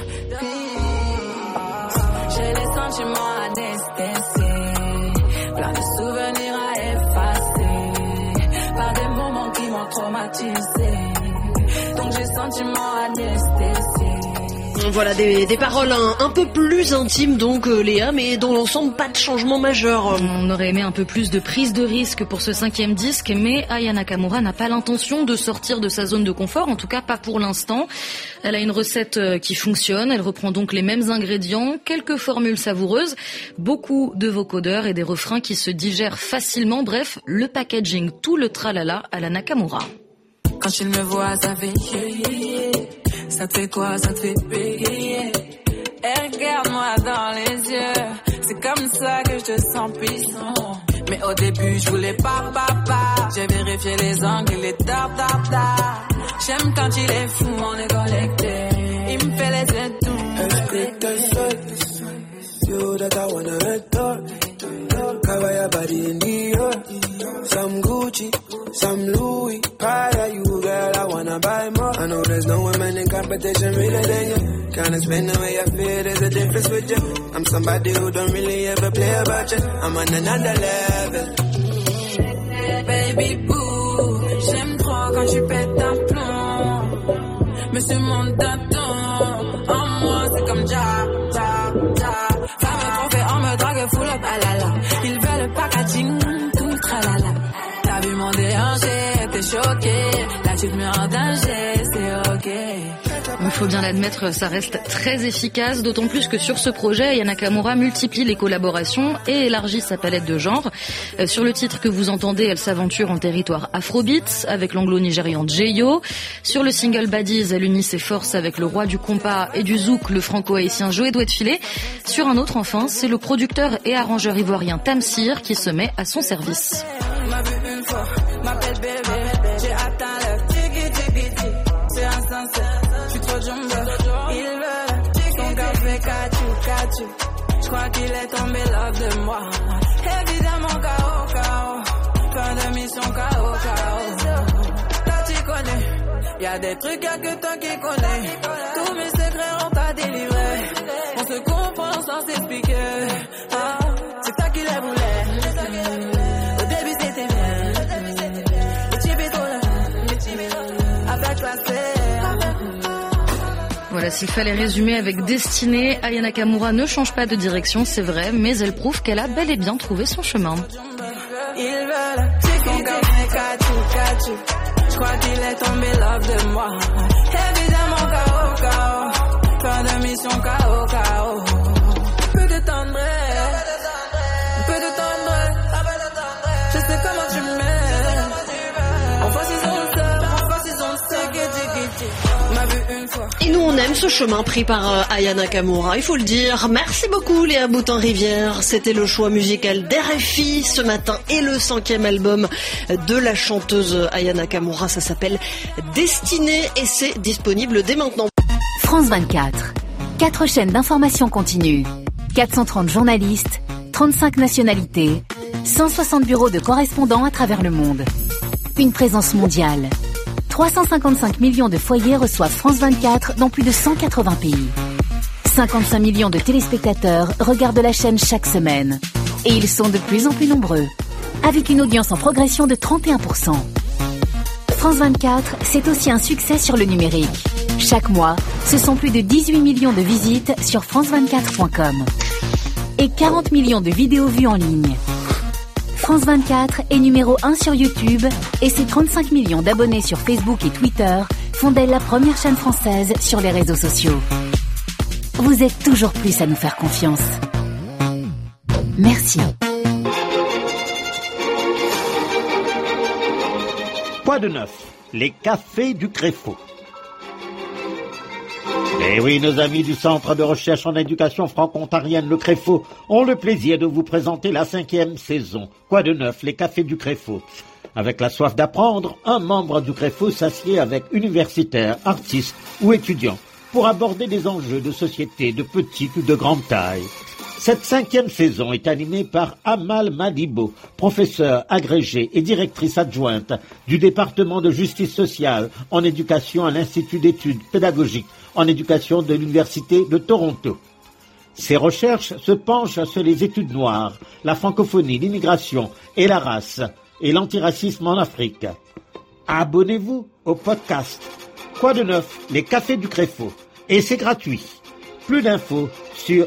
Speaker 24: J'ai les sentiments anesthésiés, plein de souvenirs à effacer, par des moments qui m'ont traumatisé. Donc j'ai sentiments anesthésiés.
Speaker 12: Voilà des paroles un peu plus intimes donc Léa, mais dans l'ensemble pas de changement majeur.
Speaker 15: On aurait aimé un peu plus de prise de risque pour ce 5e disque, mais Aya Nakamura n'a pas l'intention de sortir de sa zone de confort, en tout cas pas pour l'instant. Elle a une recette qui fonctionne, elle reprend donc les mêmes ingrédients, quelques formules savoureuses, beaucoup de vocodeurs et des refrains qui se digèrent facilement, bref, le packaging, tout le tralala à la Nakamura.
Speaker 24: Quand il me voit, ça fait ça te fait quoi, ça te fait payer. Et regarde-moi dans les yeux, c'est comme ça que je te sens puissant. Mais au début, je voulais pas. J'ai vérifié les angles, il est tap. J'aime quand il est fou, on est connecté. Il me fait les étoiles. You that I wanna adore. Cover your body in Dior. Some Gucci, some Louis. Prada, you girl, I wanna buy more. I know there's no woman in competition realer than you. Can't explain the way I feel, there's a difference with you. I'm somebody who don't really ever play about you. I'm on another level. Baby boo, j'aime trop quand tu pètes un plomb. Monsieur mon daton, en moi c'est comme ja. Ça me trompe, on me drague full up, alala. Ils veulent le packaging, tout le tralala. T'as vu mon déhanché, t'es choqué. Là tu te mets en danger, c'est ok.
Speaker 15: Il faut bien l'admettre, ça reste très efficace, d'autant plus que sur ce projet, Aya Nakamura multiplie les collaborations et élargit sa palette de genres. Sur le titre que vous entendez, elle s'aventure en territoire afrobeat avec l'anglo-nigérian J.O. Sur le single Baddies, elle unit ses forces avec le roi du compas et du zouk, le franco-haïtien Joe Douet-Filé. Sur un autre, enfin, c'est le producteur et arrangeur ivoirien Tamsir qui se met à son service.
Speaker 24: J'ai atteint le tiki-tiki-tiki. C'est insensé, je suis trop jumbo. Il veut son café kachou. Je crois qu'il est tombé love de moi. Évidemment KO. Fin de mission KO. Là tu connais, y'a des trucs y'a que toi qui connais. Tous mes secrets on t'a délivré. On se comprend sans s'expliquer. C'est toi qui les voulais. Au début c'était bien. Le type est trop là. Avec la
Speaker 15: Voilà, s'il fallait résumer avec Destinée, Aya Nakamura ne change pas de direction, c'est vrai, mais elle prouve qu'elle a bel et bien trouvé son chemin.
Speaker 24: Ils veulent son café kachou. Je crois qu'il est tombé love de moi. Évidemment KO. Fin de mission KO. Peu de tendresse. Je sais comment tu m'aimes. En face ils ont ça, en face ils ont ça. M'a vu une fois.
Speaker 12: Et nous on aime ce chemin pris par Aya Nakamura, il faut le dire. Merci beaucoup Léa Boutin-Rivière. C'était le choix musical d'RFI ce matin et le 5e album de la chanteuse Aya Nakamura. Ça s'appelle Destinée et c'est disponible dès maintenant.
Speaker 2: France 24. 4 chaînes d'information continue. 430 journalistes. 35 nationalités. 160 bureaux de correspondants à travers le monde. Une présence mondiale. 355 millions de foyers reçoivent France 24 dans plus de 180 pays. 55 millions de téléspectateurs regardent la chaîne chaque semaine. Et ils sont de plus en plus nombreux, avec une audience en progression de 31%. France 24, c'est aussi un succès sur le numérique. Chaque mois, ce sont plus de 18 millions de visites sur france24.com. Et 40 millions de vidéos vues en ligne. France 24 est numéro 1 sur YouTube et ses 35 millions d'abonnés sur Facebook et Twitter font d'elle la première chaîne française sur les réseaux sociaux. Vous êtes toujours plus à nous faire confiance. Merci.
Speaker 6: Quoi de neuf? Les cafés du Créfo. Eh oui, nos amis du Centre de recherche en éducation franco-ontarienne, le Créfo, ont le plaisir de vous présenter la 5e saison. Quoi de neuf? Les cafés du Créfo. Avec la soif d'apprendre, un membre du Créfo s'assied avec universitaires, artistes ou étudiants pour aborder des enjeux de société de petite ou de grande taille. Cette 5e saison est animée par Amal Madibo, professeure agrégée et directrice adjointe du département de justice sociale en éducation à l'Institut d'études pédagogiques en éducation de l'Université de Toronto. Ses recherches se penchent sur les études noires, la francophonie, l'immigration et la race et l'antiracisme en Afrique. Abonnez-vous au podcast Quoi de neuf? Les cafés du Créfo. Et c'est gratuit. Plus d'infos sur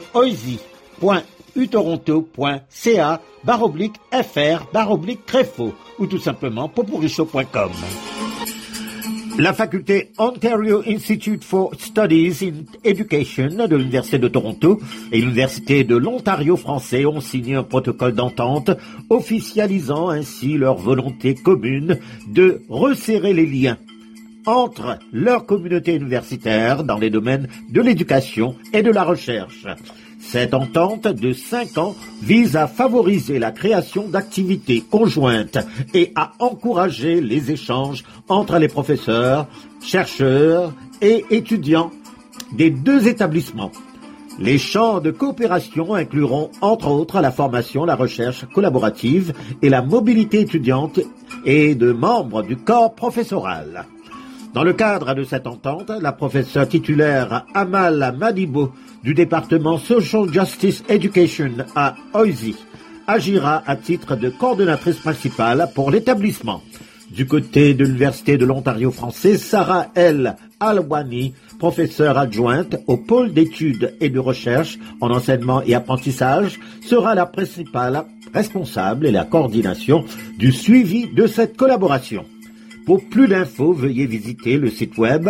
Speaker 6: oisy.utoronto.ca/fr/Créfo ou tout simplement popurichaud.com. La faculté Ontario Institute for Studies in Education de l'Université de Toronto et l'Université de l'Ontario français ont signé un protocole d'entente officialisant ainsi leur volonté commune de resserrer les liens entre leur communauté universitaire dans les domaines de l'éducation et de la recherche. Cette entente de 5 ans vise à favoriser la création d'activités conjointes et à encourager les échanges entre les professeurs, chercheurs et étudiants des deux établissements. Les champs de coopération incluront entre autres la formation, la recherche collaborative et la mobilité étudiante et de membres du corps professoral. Dans le cadre de cette entente, la professeure titulaire Amal Madibo du département Social Justice Education à OISY agira à titre de coordonnatrice principale pour l'établissement. Du côté de l'Université de l'Ontario français, Sarah L. Alwani, professeure adjointe au pôle d'études et de recherche en enseignement et apprentissage, sera la principale responsable et la coordination du suivi de cette collaboration. Pour plus d'infos, veuillez visiter le site web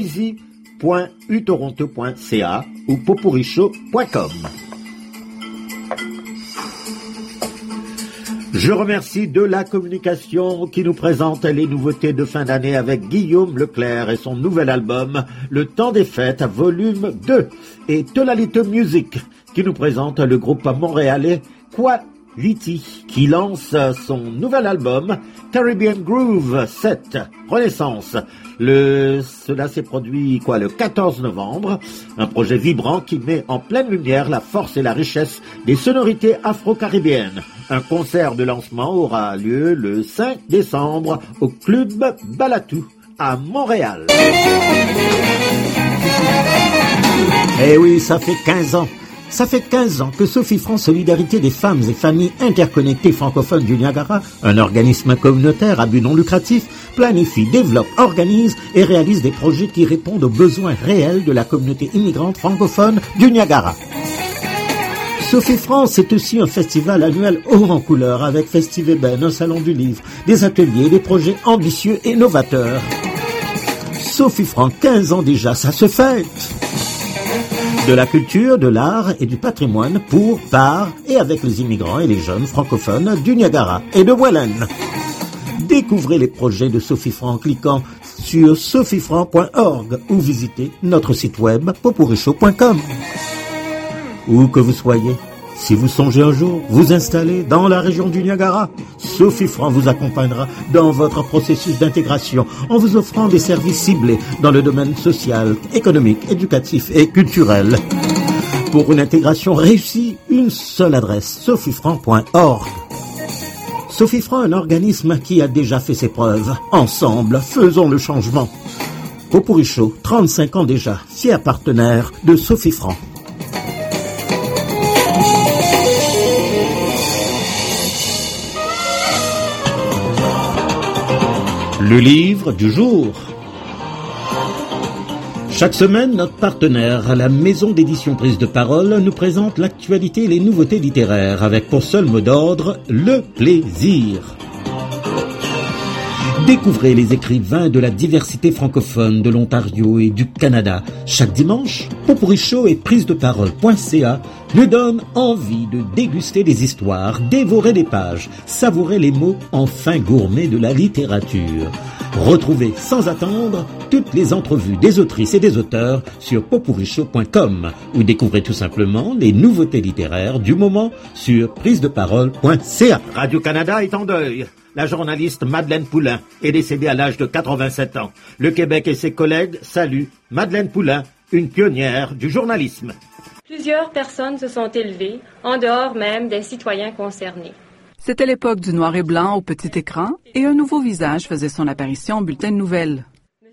Speaker 6: oisy.utoronto.ca ou popurichaud.com. Je remercie de la communication qui nous présente les nouveautés de fin d'année avec Guillaume Leclerc et son nouvel album Le Temps des Fêtes, volume 2, et Tolalito Music qui nous présente le groupe montréalais Quality qui lance son nouvel album Caribbean Groove 7 Renaissance. Cela s'est produit le 14 novembre, un projet vibrant qui met en pleine lumière la force et la richesse des sonorités afro-caribéennes. Un concert de lancement aura lieu le 5 décembre au Club Balatou à Montréal. Eh oui, ça fait 15 ans. Ça fait 15 ans que Sophie France Solidarité des femmes et familles interconnectées francophones du Niagara, un organisme communautaire à but non lucratif, planifie, développe, organise et réalise des projets qui répondent aux besoins réels de la communauté immigrante francophone du Niagara. Sophie France est aussi un festival annuel haut en couleur avec Festiveben, un salon du livre, des ateliers, des projets ambitieux et novateurs. Sophie France, 15 ans déjà, ça se fête. De la culture, de l'art et du patrimoine pour, par et avec les immigrants et les jeunes francophones du Niagara et de Welland. Découvrez les projets de Sophie Franc en cliquant sur sophiefranc.org ou visitez notre site web popurichaud.com. Où que vous soyez, si vous songez un jour vous installer dans la région du Niagara, Sophie Franc vous accompagnera dans votre processus d'intégration en vous offrant des services ciblés dans le domaine social, économique, éducatif et culturel. Pour une intégration réussie, une seule adresse, sophiefranc.org. Sophie Franc, un organisme qui a déjà fait ses preuves. Ensemble, faisons le changement. Popurichaud, 35 ans déjà, fier partenaire de Sophie Franc. Le livre du jour. Chaque semaine, notre partenaire, la maison d'édition Prise de Parole, nous présente l'actualité et les nouveautés littéraires avec pour seul mot d'ordre le plaisir. Découvrez les écrivains de la diversité francophone de l'Ontario et du Canada. Chaque dimanche, Popurichaud et prisedeparole.ca nous donnent envie de déguster des histoires, dévorer des pages, savourer les mots en fin gourmet de la littérature. Retrouvez sans attendre toutes les entrevues des autrices et des auteurs sur popurrichaud.com ou découvrez tout simplement les nouveautés littéraires du moment sur prisedeparole.ca. Radio-Canada est en deuil. La journaliste Madeleine Poulain est décédée à l'âge de 87 ans. Le Québec et ses collègues saluent Madeleine Poulain, une pionnière du journalisme.
Speaker 13: Plusieurs personnes se sont élevées, en dehors même des citoyens concernés.
Speaker 16: C'était l'époque du noir et blanc au petit écran et un nouveau visage faisait son apparition au bulletin de nouvelles.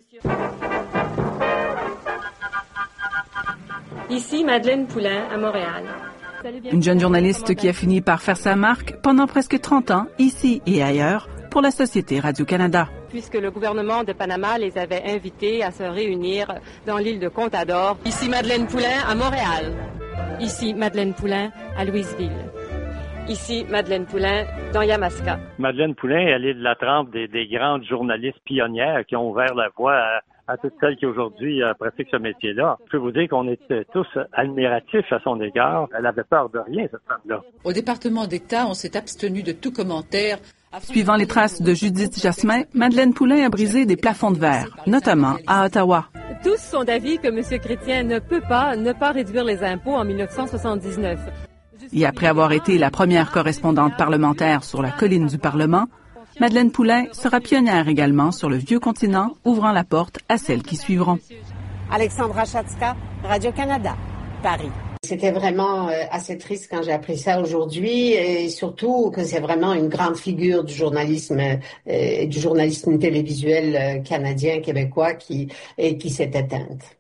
Speaker 13: Ici Madeleine Poulain à Montréal.
Speaker 16: Une jeune journaliste qui a fini par faire sa marque pendant presque 30 ans, ici et ailleurs, pour la Société Radio-Canada.
Speaker 13: Puisque le gouvernement de Panama les avait invités à se réunir dans l'île de Contador. Ici Madeleine Poulain à Montréal. Ici Madeleine Poulain à Louisville. Ici Madeleine Poulain dans Yamaska.
Speaker 18: Madeleine Poulain, elle est de la trempe des grandes journalistes pionnières qui ont ouvert la voie à toutes celles qui aujourd'hui pratiquent ce métier-là. Je peux vous dire qu'on était tous admiratifs à son égard. Elle avait peur de rien, cette femme-là.
Speaker 22: Au département d'État, on s'est abstenu de tout commentaire.
Speaker 16: Suivant les traces de Judith Jasmin, Madeleine Poulain a brisé des plafonds de verre, notamment à Ottawa.
Speaker 13: Tous sont d'avis que M. Chrétien ne peut pas réduire les impôts en 1979.
Speaker 16: Et après avoir été la première correspondante parlementaire sur la colline du Parlement, Madeleine Poulain sera pionnière également sur le vieux continent, ouvrant la porte à celles qui suivront.
Speaker 23: Alexandra Chatska, Radio-Canada, Paris. C'était vraiment assez triste quand j'ai appris ça aujourd'hui et surtout que c'est vraiment une grande figure du journalisme télévisuel canadien, québécois qui s'est éteinte.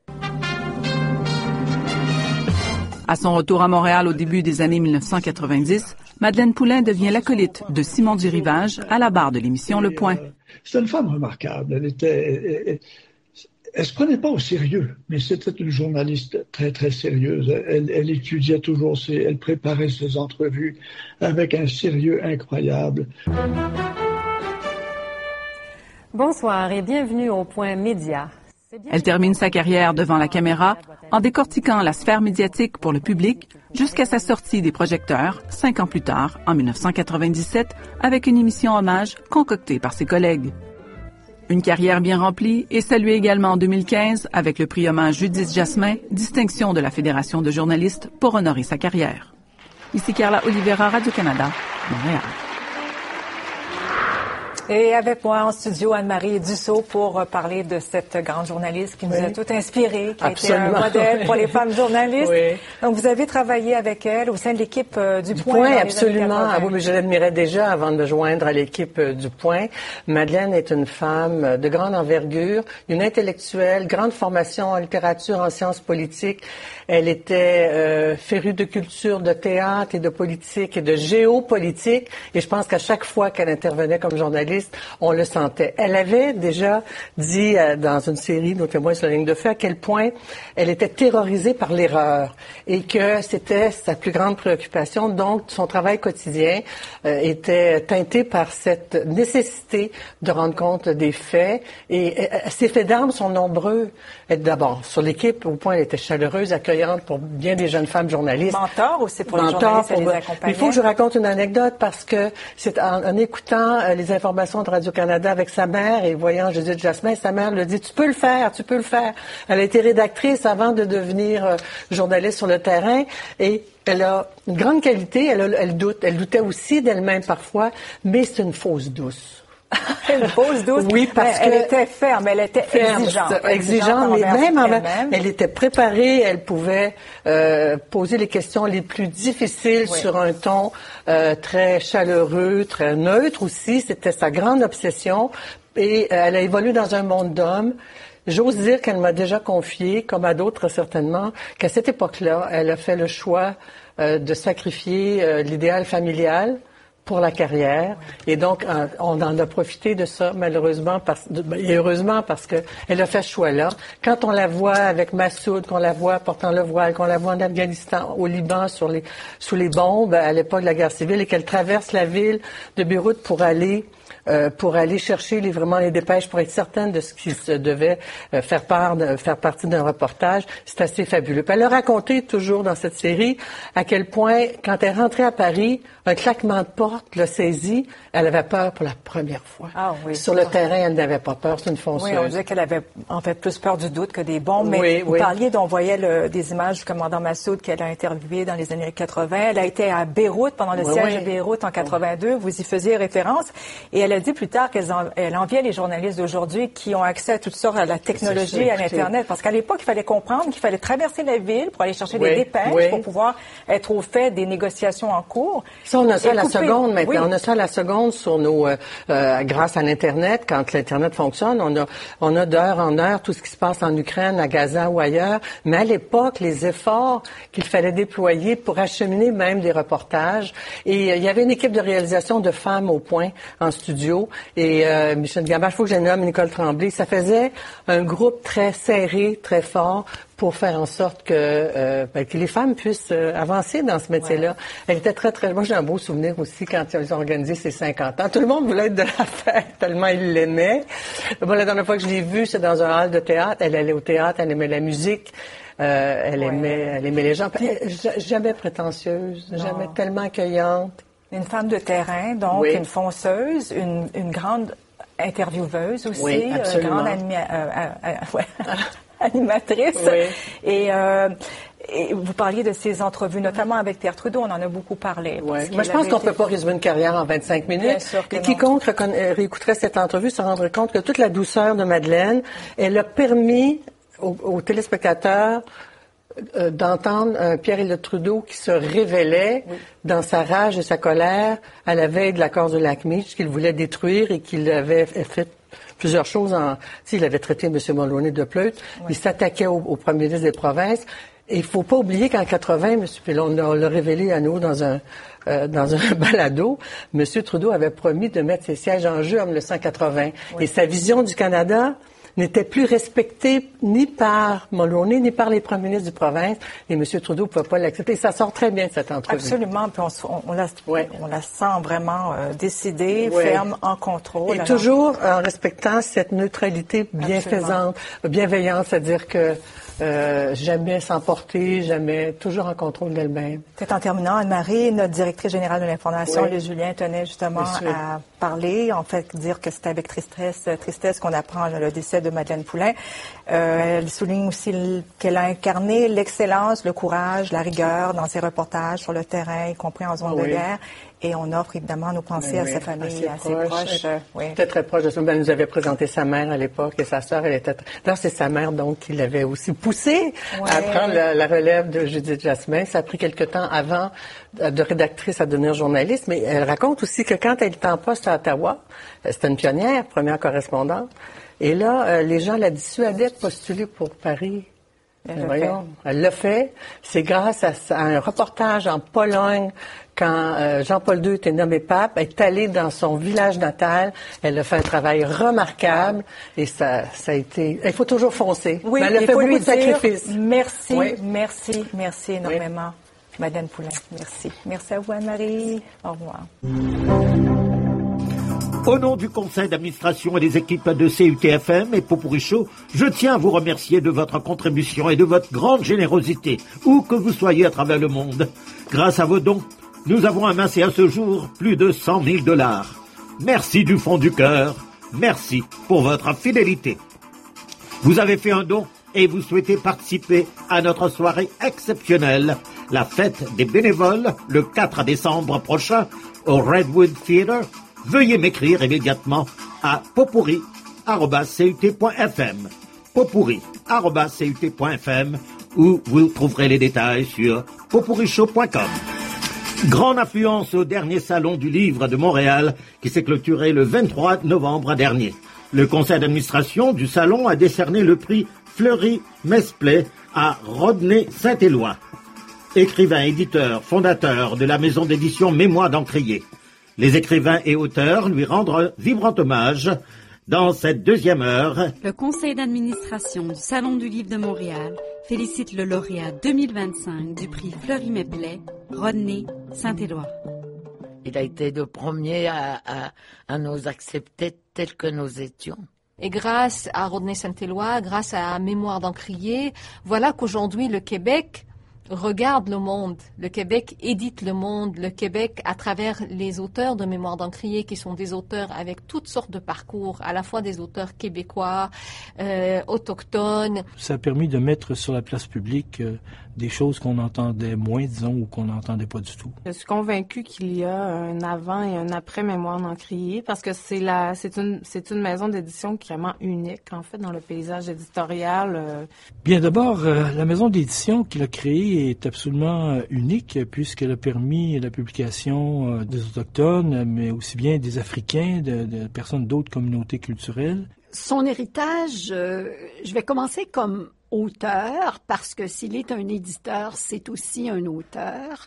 Speaker 16: À son retour à Montréal au début des années 1990, Madeleine Poulain devient l'acolyte de Simon Durivage à la barre de l'émission Le Point.
Speaker 26: C'était une femme remarquable. Elle se prenait pas au sérieux, mais c'était une journaliste très, très sérieuse. Elle étudiait toujours, elle préparait ses entrevues avec un sérieux incroyable.
Speaker 13: Bonsoir et bienvenue au Point Média.
Speaker 16: Elle termine sa carrière devant la caméra en décortiquant la sphère médiatique pour le public jusqu'à sa sortie des projecteurs 5 ans plus tard, en 1997, avec une émission hommage concoctée par ses collègues. Une carrière bien remplie et saluée également en 2015 avec le prix hommage Judith Jasmin, distinction de la Fédération de journalistes pour honorer sa carrière. Ici Carla Oliveira, Radio-Canada, Montréal.
Speaker 27: Et avec moi en studio, Anne-Marie Dussault pour parler de cette grande journaliste qui nous a tout inspiré, qui a été un modèle pour les femmes journalistes. Oui. Donc, vous avez travaillé avec elle au sein de l'équipe du Point.
Speaker 28: Absolument. Ah oui, mais je l'admirais déjà avant de me joindre à l'équipe du Point. Madeleine est une femme de grande envergure, une intellectuelle, grande formation en littérature, en sciences politiques. Elle était férue de culture, de théâtre et de politique et de géopolitique. Et je pense qu'à chaque fois qu'elle intervenait comme journaliste, on le sentait. Elle avait déjà dit dans une série, Nos témoins sur la ligne de feu, à quel point elle était terrorisée par l'erreur et que c'était sa plus grande préoccupation. Donc, son travail quotidien était teinté par cette nécessité de rendre compte des faits. Et ses faits d'armes sont nombreux. D'abord, sur l'équipe, au Point, elle était chaleureuse, accueillante pour bien des jeunes femmes journalistes.
Speaker 27: Mentor aussi pour les journalistes et les accompagnants.
Speaker 28: Il faut que je raconte une anecdote parce que c'est en écoutant les informations de Radio-Canada avec sa mère et voyant Judith Jasmin, sa mère lui dit « Tu peux le faire, tu peux le faire ». Elle a été rédactrice avant de devenir journaliste sur le terrain et elle a une grande qualité, elle doutait aussi d'elle-même parfois, mais c'est une fausse douce.
Speaker 27: Une fausse douce.
Speaker 28: Oui, parce
Speaker 27: elle était ferme, elle était
Speaker 28: exigeante, mais même elle était préparée, elle pouvait poser les questions les plus difficiles sur un ton très chaleureux, très neutre aussi. C'était sa grande obsession et elle a évolué dans un monde d'hommes. J'ose dire qu'elle m'a déjà confié, comme à d'autres certainement, qu'à cette époque-là, elle a fait le choix de sacrifier l'idéal familial pour la carrière. Et donc, on en a profité de ça, malheureusement, et heureusement, parce que elle a fait ce choix-là. Quand on la voit avec Massoud, qu'on la voit portant le voile, qu'on la voit en Afghanistan, au Liban, sous les bombes, à l'époque de la guerre civile, et qu'elle traverse la ville de Beyrouth pour aller pour aller chercher vraiment les dépêches pour être certaine de ce qui se devait faire partie d'un reportage. C'est assez fabuleux. Puis elle a raconté toujours dans cette série à quel point, quand elle est rentrée à Paris, un claquement de porte l'a saisie. Elle avait peur pour la première fois.
Speaker 27: Ah, oui.
Speaker 28: Sur le terrain, elle n'avait pas peur. C'est une fonceuse.
Speaker 27: Oui, on disait qu'elle avait en fait plus peur du doute que des bombes. Mais vous parliez dont on voyait des images du commandant Massoud qu'elle a interviewé dans les années 80. Elle a été à Beyrouth pendant le siège de Beyrouth en 82. Vous y faisiez référence. Et elle a dit plus tard qu'elle enviait les journalistes d'aujourd'hui qui ont accès à toutes sortes, à la technologie, à l'Internet. Parce qu'à l'époque, il fallait comprendre qu'il fallait traverser la ville pour aller chercher des dépêches, pour pouvoir être au fait des négociations en cours.
Speaker 28: Ça, on a ça à la seconde maintenant. Oui. On a ça à la seconde sur nos, grâce à l'Internet. Quand l'Internet fonctionne, on a d'heure en heure tout ce qui se passe en Ukraine, à Gaza ou ailleurs. Mais à l'époque, les efforts qu'il fallait déployer pour acheminer même des reportages. Et il y avait une équipe de réalisation de femmes au point en studio. Et Michel Gambard, il faut que je nomme Nicole Tremblay. Ça faisait un groupe très serré, très fort pour faire en sorte que les femmes puissent avancer dans ce métier-là. Elle était très, très... Moi, j'ai un beau souvenir aussi quand ils ont organisé ses 50 ans. Tout le monde voulait être de la fête, tellement ils l'aimaient. Bon, la dernière fois que je l'ai vue, c'est dans un hall de théâtre. Elle allait au théâtre, elle aimait la musique. Elle aimait les gens. Jamais prétentieuse, jamais tellement accueillante.
Speaker 27: Une femme de terrain, donc une fonceuse, une grande intervieweuse aussi, une grande animatrice. Oui. Et vous parliez de ces entrevues, notamment avec Pierre Trudeau, on en a beaucoup parlé.
Speaker 28: Moi, je pense qu'on ne peut pas résumer une carrière en 25 minutes.
Speaker 27: Bien sûr que
Speaker 28: et quiconque réécouterait cette entrevue se rendrait compte que toute la douceur de Madeleine, elle a permis aux téléspectateurs d'entendre Pierre-Éliott Trudeau qui se révélait dans sa rage et sa colère à la veille de l'accord de Lac-Meach qu'il voulait détruire et qu'il avait fait plusieurs choses. Il avait traité M. Mulroney de pleute. Il s'attaquait au premier ministre des provinces. Et il faut pas oublier qu'en 80, puis on l'a révélé à nous dans un balado, M. Trudeau avait promis de mettre ses sièges en jeu en 1980. Et sa vision du Canada n'était plus respectée ni par Mulroney, ni par les premiers ministres du province. Et M. Trudeau ne pouvait pas l'accepter. Ça sort très bien de cette entrevue.
Speaker 27: Absolument. Puis on la sent vraiment décidée, ferme, en contrôle.
Speaker 28: Et toujours en respectant cette neutralité bienfaisante, bienveillante, c'est-à-dire que jamais s'emporter, jamais, toujours en contrôle d'elle-même.
Speaker 27: Peut-être en terminant, Anne-Marie, notre directrice générale de l'information, Liz Julien, tenait justement à parler, en fait, dire que c'était avec tristesse qu'on apprend le décès de Madeleine Poulin. Elle souligne aussi qu'elle a incarné l'excellence, le courage, la rigueur dans ses reportages sur le terrain, y compris en zone de guerre. Et on offre évidemment nos pensées à sa famille, à ses proches.
Speaker 28: Elle était très proche de ça. Elle nous avait présenté sa mère à l'époque et sa sœur. Là, c'est sa mère donc qui l'avait aussi poussée à prendre la relève de Judith Jasmin. Ça a pris quelque temps avant de rédactrice à devenir journaliste, mais elle raconte aussi que quand elle était en poste à Ottawa, c'était une pionnière, première correspondante. Et là, les gens la dissuadaient de postuler pour Paris. Elle l'a fait. C'est grâce à un reportage en Pologne quand Jean-Paul II était nommé pape. Elle est allée dans son village natal. Elle a fait un travail remarquable et ça a été... Il faut toujours foncer.
Speaker 27: Oui,
Speaker 28: mais elle a fait beaucoup de sacrifices.
Speaker 27: Merci énormément, Madeleine Poulin. Merci. Merci à vous, Anne-Marie. Au revoir.
Speaker 6: Au nom du conseil d'administration et des équipes de CUTFM et Popurrí Show, je tiens à vous remercier de votre contribution et de votre grande générosité, où que vous soyez à travers le monde. Grâce à vos dons, nous avons amassé à ce jour plus de 100 000 $. Merci du fond du cœur. Merci pour votre fidélité. Vous avez fait un don et vous souhaitez participer à notre soirée exceptionnelle, la fête des bénévoles, le 4 décembre prochain, au Redwood Theatre. Veuillez m'écrire immédiatement à popurrí@cut.fm, popurrí@cut.fm, où vous trouverez les détails sur popurryshow.com. Grande affluence au dernier salon du livre de Montréal qui s'est clôturé le 23 novembre dernier. Le conseil d'administration du salon a décerné le prix Fleury Mesplay à Rodney Saint-Éloi, écrivain, éditeur, fondateur de la maison d'édition Mémoire d'Encrier. Les écrivains et auteurs lui rendent un vibrant hommage dans cette deuxième heure.
Speaker 1: Le conseil d'administration du Salon du Livre de Montréal félicite le lauréat 2025 du prix Fleury Méplet, Rodney Saint-Éloi.
Speaker 3: Il a été le premier à nous accepter tels que nous étions.
Speaker 4: Et grâce à Rodney Saint-Éloi, grâce à Mémoire d'Encrier, voilà qu'aujourd'hui le Québec regarde le monde, le Québec édite le monde, le Québec, à travers les auteurs de Mémoire d'Encrier, qui sont des auteurs avec toutes sortes de parcours, à la fois des auteurs québécois, autochtones.
Speaker 14: Ça a permis de mettre sur la place publique des choses qu'on entendait moins, disons, ou qu'on n'entendait pas du tout.
Speaker 17: Je suis convaincue qu'il y a un avant et un après Mémoire d'Encrier, parce que c'est une maison d'édition qui est vraiment unique, en fait, dans le paysage éditorial.
Speaker 14: Bien, d'abord, la maison d'édition qu'il a créée est absolument unique, puisqu'elle a permis la publication des Autochtones, mais aussi bien des Africains, de personnes d'autres communautés culturelles.
Speaker 19: Son héritage, je vais commencer comme auteur, parce que s'il est un éditeur, c'est aussi un auteur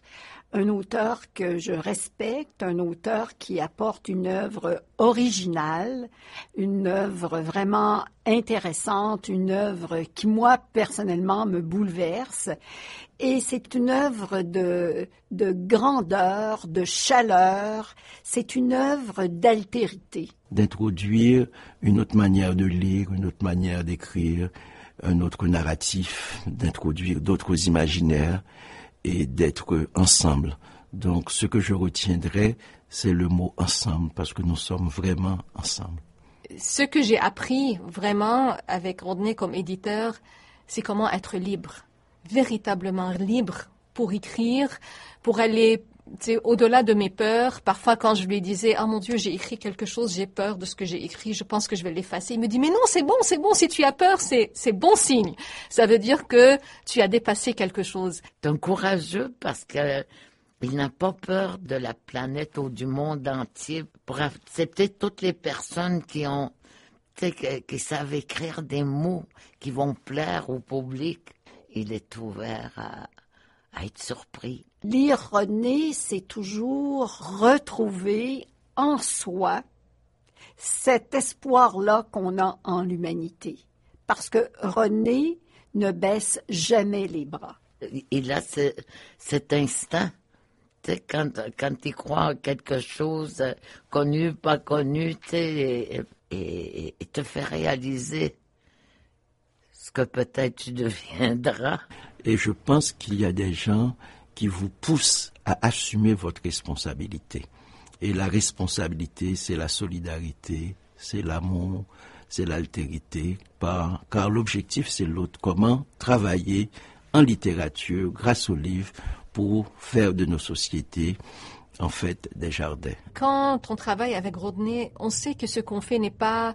Speaker 19: que je respecte, un auteur qui apporte une œuvre originale, une œuvre vraiment intéressante, une œuvre qui, moi, personnellement, me bouleverse. Et c'est une œuvre de grandeur, de chaleur, c'est une œuvre d'altérité.
Speaker 20: D'introduire une autre manière de lire, une autre manière d'écrire, un autre narratif, d'introduire d'autres imaginaires et d'être ensemble. Donc, ce que je retiendrai, c'est le mot ensemble, parce que nous sommes vraiment ensemble.
Speaker 4: Ce que j'ai appris vraiment avec Rodney comme éditeur, c'est comment être libre, véritablement libre pour écrire, pour aller au-delà de mes peurs. Parfois, quand je lui disais « Ah mon Dieu, j'ai écrit quelque chose, j'ai peur de ce que j'ai écrit, je pense que je vais l'effacer », il me dit « Mais non, c'est bon, si tu as peur, c'est bon signe. Ça veut dire que tu as dépassé quelque chose. »
Speaker 3: C'est courageux parce que il n'a pas peur de la planète ou du monde entier pour accepter toutes les personnes qui savent écrire des mots qui vont plaire au public. Il est ouvert à être surpris.
Speaker 19: Lire Rodney, c'est toujours retrouver en soi cet espoir-là qu'on a en l'humanité. Parce que Rodney ne baisse jamais les bras.
Speaker 3: Il a cet instinct. Tu sais, quand il croit en quelque chose, connu, pas connu, tu sais, et te fait réaliser ce que peut-être tu deviendras.
Speaker 20: Et je pense qu'il y a des gens qui vous poussent à assumer votre responsabilité. Et la responsabilité, c'est la solidarité, c'est l'amour, c'est l'altérité, car l'objectif, c'est l'autre. Comment travailler en littérature, grâce aux livres, pour faire de nos sociétés, en fait, des jardins.
Speaker 4: Quand on travaille avec Rodney, on sait que ce qu'on fait n'est pas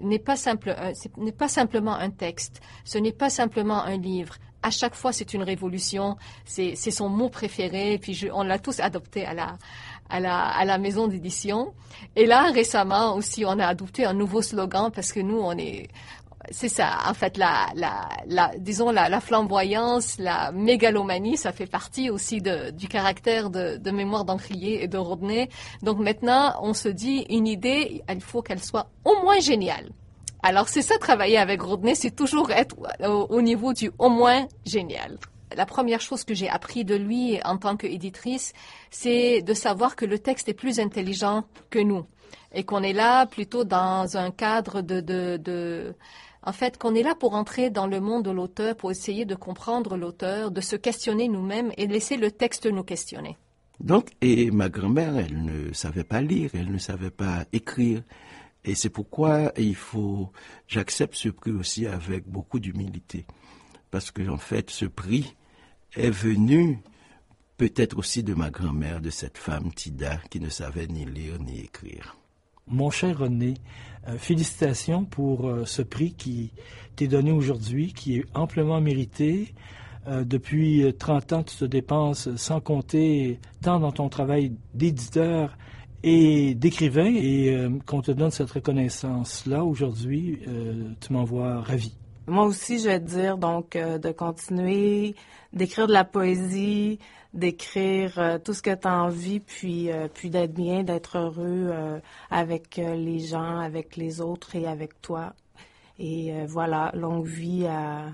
Speaker 4: simplement un texte, ce n'est pas simplement un livre. À chaque fois, c'est une révolution, c'est son mot préféré, puis on l'a tous adopté à la maison d'édition. Et là, récemment aussi, on a adopté un nouveau slogan parce que nous, c'est ça, en fait, disons la flamboyance, la mégalomanie, ça fait partie aussi du caractère de Mémoire d'Encrier et de Rodney. Donc maintenant, on se dit, une idée, il faut qu'elle soit au moins géniale. Alors c'est ça, travailler avec Rodney, c'est toujours être au niveau du au moins génial. La première chose que j'ai appris de lui en tant qu'éditrice, c'est de savoir que le texte est plus intelligent que nous et qu'on est là plutôt dans un cadre en fait, qu'on est là pour entrer dans le monde de l'auteur, pour essayer de comprendre l'auteur, de se questionner nous-mêmes et laisser le texte nous questionner.
Speaker 20: Donc, et ma grand-mère, elle ne savait pas lire, elle ne savait pas écrire. Et c'est pourquoi j'accepte ce prix aussi avec beaucoup d'humilité. Parce que, en fait, ce prix est venu peut-être aussi de ma grand-mère, de cette femme Tida, qui ne savait ni lire ni écrire.
Speaker 14: Mon cher Rodney, félicitations pour ce prix qui t'est donné aujourd'hui, qui est amplement mérité. Depuis 30 ans, tu te dépenses sans compter tant dans ton travail d'éditeur et d'écrivain, et qu'on te donne cette reconnaissance-là aujourd'hui, tu m'envoies ravi.
Speaker 17: Moi aussi, je vais te dire donc de continuer d'écrire de la poésie, d'écrire tout ce que tu as envie, puis d'être bien, d'être heureux avec les gens, avec les autres et avec toi. Et voilà, longue vie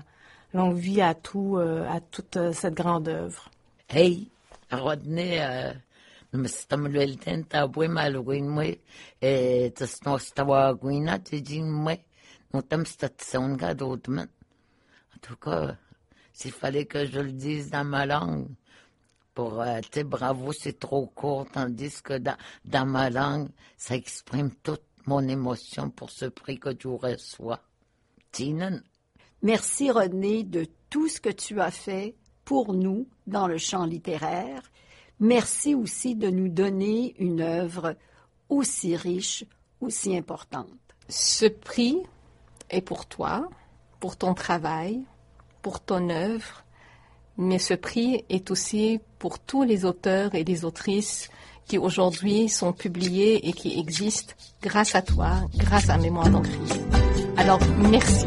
Speaker 17: à toute cette grande œuvre.
Speaker 3: Hey, Rodney, Mstamulelten tabwe malwinwe tasnostawaguina tijinwe notamstatsonga d'autman. En tout cas, s'il fallait que je le dise dans ma langue, pour tu sais, bravo, c'est trop court, tandis que dans ma langue, ça exprime toute mon émotion pour ce prix que tu reçois. Tinan.
Speaker 19: Merci René de tout ce que tu as fait pour nous dans le champ littéraire. Merci aussi de nous donner une œuvre aussi riche, aussi importante.
Speaker 4: Ce prix est pour toi, pour ton travail, pour ton œuvre, mais ce prix est aussi pour tous les auteurs et les autrices qui aujourd'hui sont publiés et qui existent grâce à toi, grâce à Mémoire d'Encrier. Alors, merci.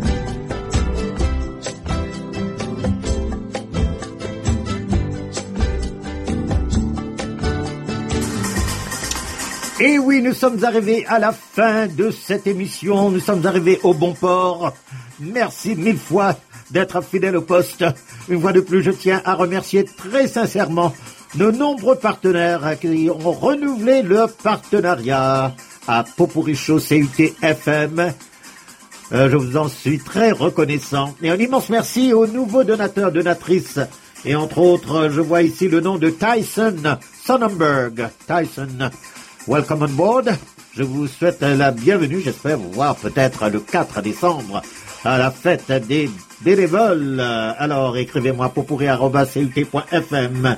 Speaker 6: Et oui, nous sommes arrivés à la fin de cette émission. Nous sommes arrivés au bon port. Merci mille fois d'être fidèle au poste. Une fois de plus, je tiens à remercier très sincèrement nos nombreux partenaires qui ont renouvelé leur partenariat à Popurrí Show CUT FM. Je vous en suis très reconnaissant. Et un immense merci aux nouveaux donateurs, donatrices. Et entre autres, je vois ici le nom de Tyson Sonnenberg. Tyson, welcome on board. Je vous souhaite la bienvenue. J'espère vous voir peut-être le 4 décembre à la fête des bénévoles. Alors, écrivez-moi popurrí@cut.fm.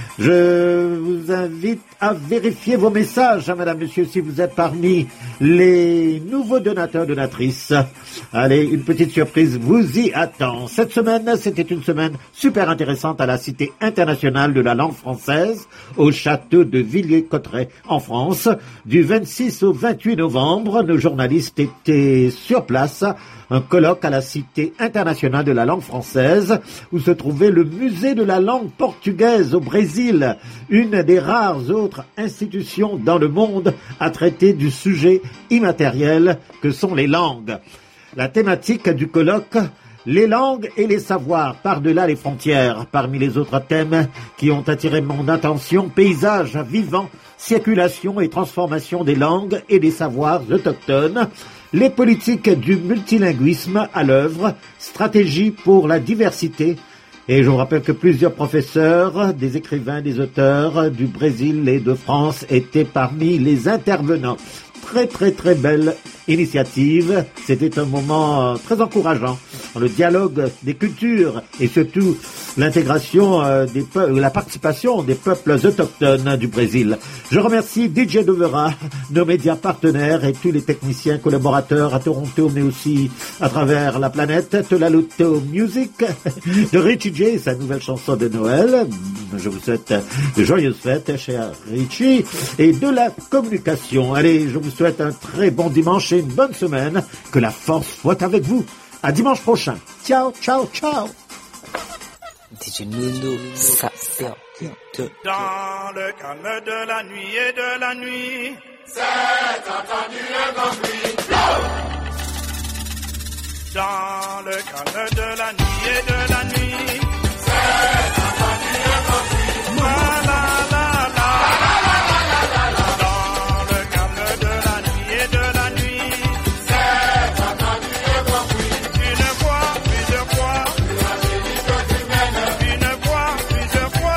Speaker 6: Je vous invite à vérifier vos messages, madame, monsieur, si vous êtes parmi les nouveaux donateurs, donatrices. Allez, une petite surprise vous y attend. Cette semaine, c'était une semaine super intéressante à la Cité internationale de la langue française, au château de Villiers-Cotterêts, en France. Du 26 au 28 novembre, nos journalistes étaient sur place. Un colloque à la Cité internationale de la langue française, où se trouvait le musée de la langue portugaise au Brésil, une des rares autres institutions dans le monde à traiter du sujet immatériel que sont les langues. La thématique du colloque, les langues et les savoirs par-delà les frontières. Parmi les autres thèmes qui ont attiré mon attention, paysages vivants, circulation et transformation des langues et des savoirs autochtones, les politiques du multilinguisme à l'œuvre, stratégie pour la diversité. Et je vous rappelle que plusieurs professeurs, des écrivains, des auteurs du Brésil et de France étaient parmi les intervenants. Très très très belle initiative. C'était un moment très encourageant dans le dialogue des cultures et surtout l'intégration des peuples, la participation des peuples autochtones du Brésil. Je remercie DJ Dovera, nos médias partenaires et tous les techniciens collaborateurs à Toronto, mais aussi à travers la planète. Tolaluto Music de Richie J, sa nouvelle chanson de Noël. Je vous souhaite de joyeuses fêtes, cher Richie, et de la communication. Allez, je vous souhaite un très bon dimanche et une bonne semaine. Que la force soit avec vous. À dimanche prochain. Ciao, ciao, ciao.
Speaker 24: Dans le calme de la nuit et de la nuit, c'est entendu un grand bruit. Dans le calme de la nuit et de la nuit, c'est entendu un grand bruit. La la la la. Dans le calme de la nuit et de la nuit, c'est entendu un grand bruit. Une fois, plusieurs fois, la vérité humaine. Une fois, plusieurs fois,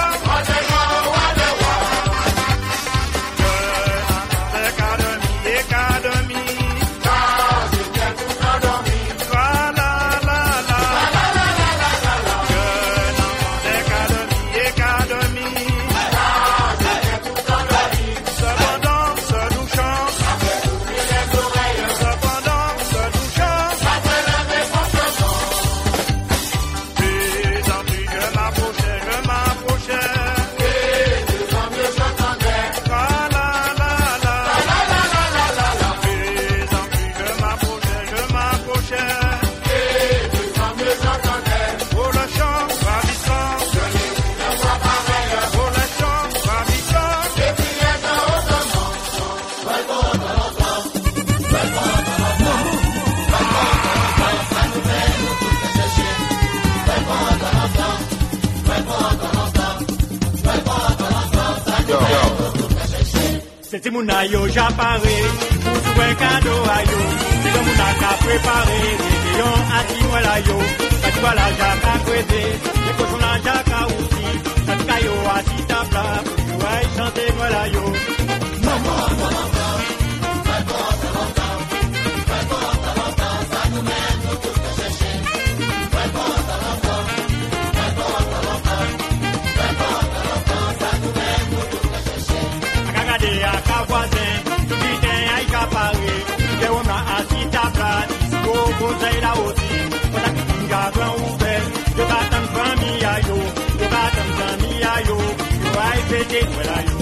Speaker 5: C'est mon aïe, j'apparais, pour souhait cadeau aïe, c'est comme mon a préparé, les lions à ti moi l'aïe, pas de quoi la jaca prédé, les cochons la jaca aussi, ça te caillot à ti ta plat, ouais, chanter moi l'aïe. Conseil là aussi, on a qui garde ouvert, je bâton famille à yo, je bâton famille à yo, je vais fêter voilà yo.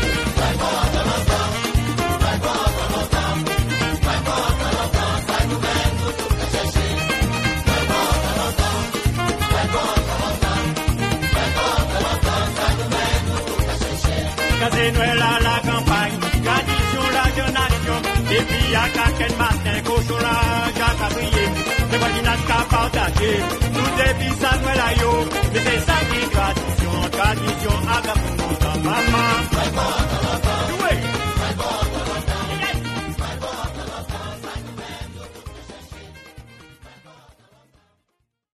Speaker 5: Casé Noël à la campagne, tradition la jeunation, et puis à quelques matin, cochon la jaca brillé, c'est moi qui n'a qu'à partager, tout est puis ça Noël à yo, mais c'est ça qui est tradition, tradition à la maman.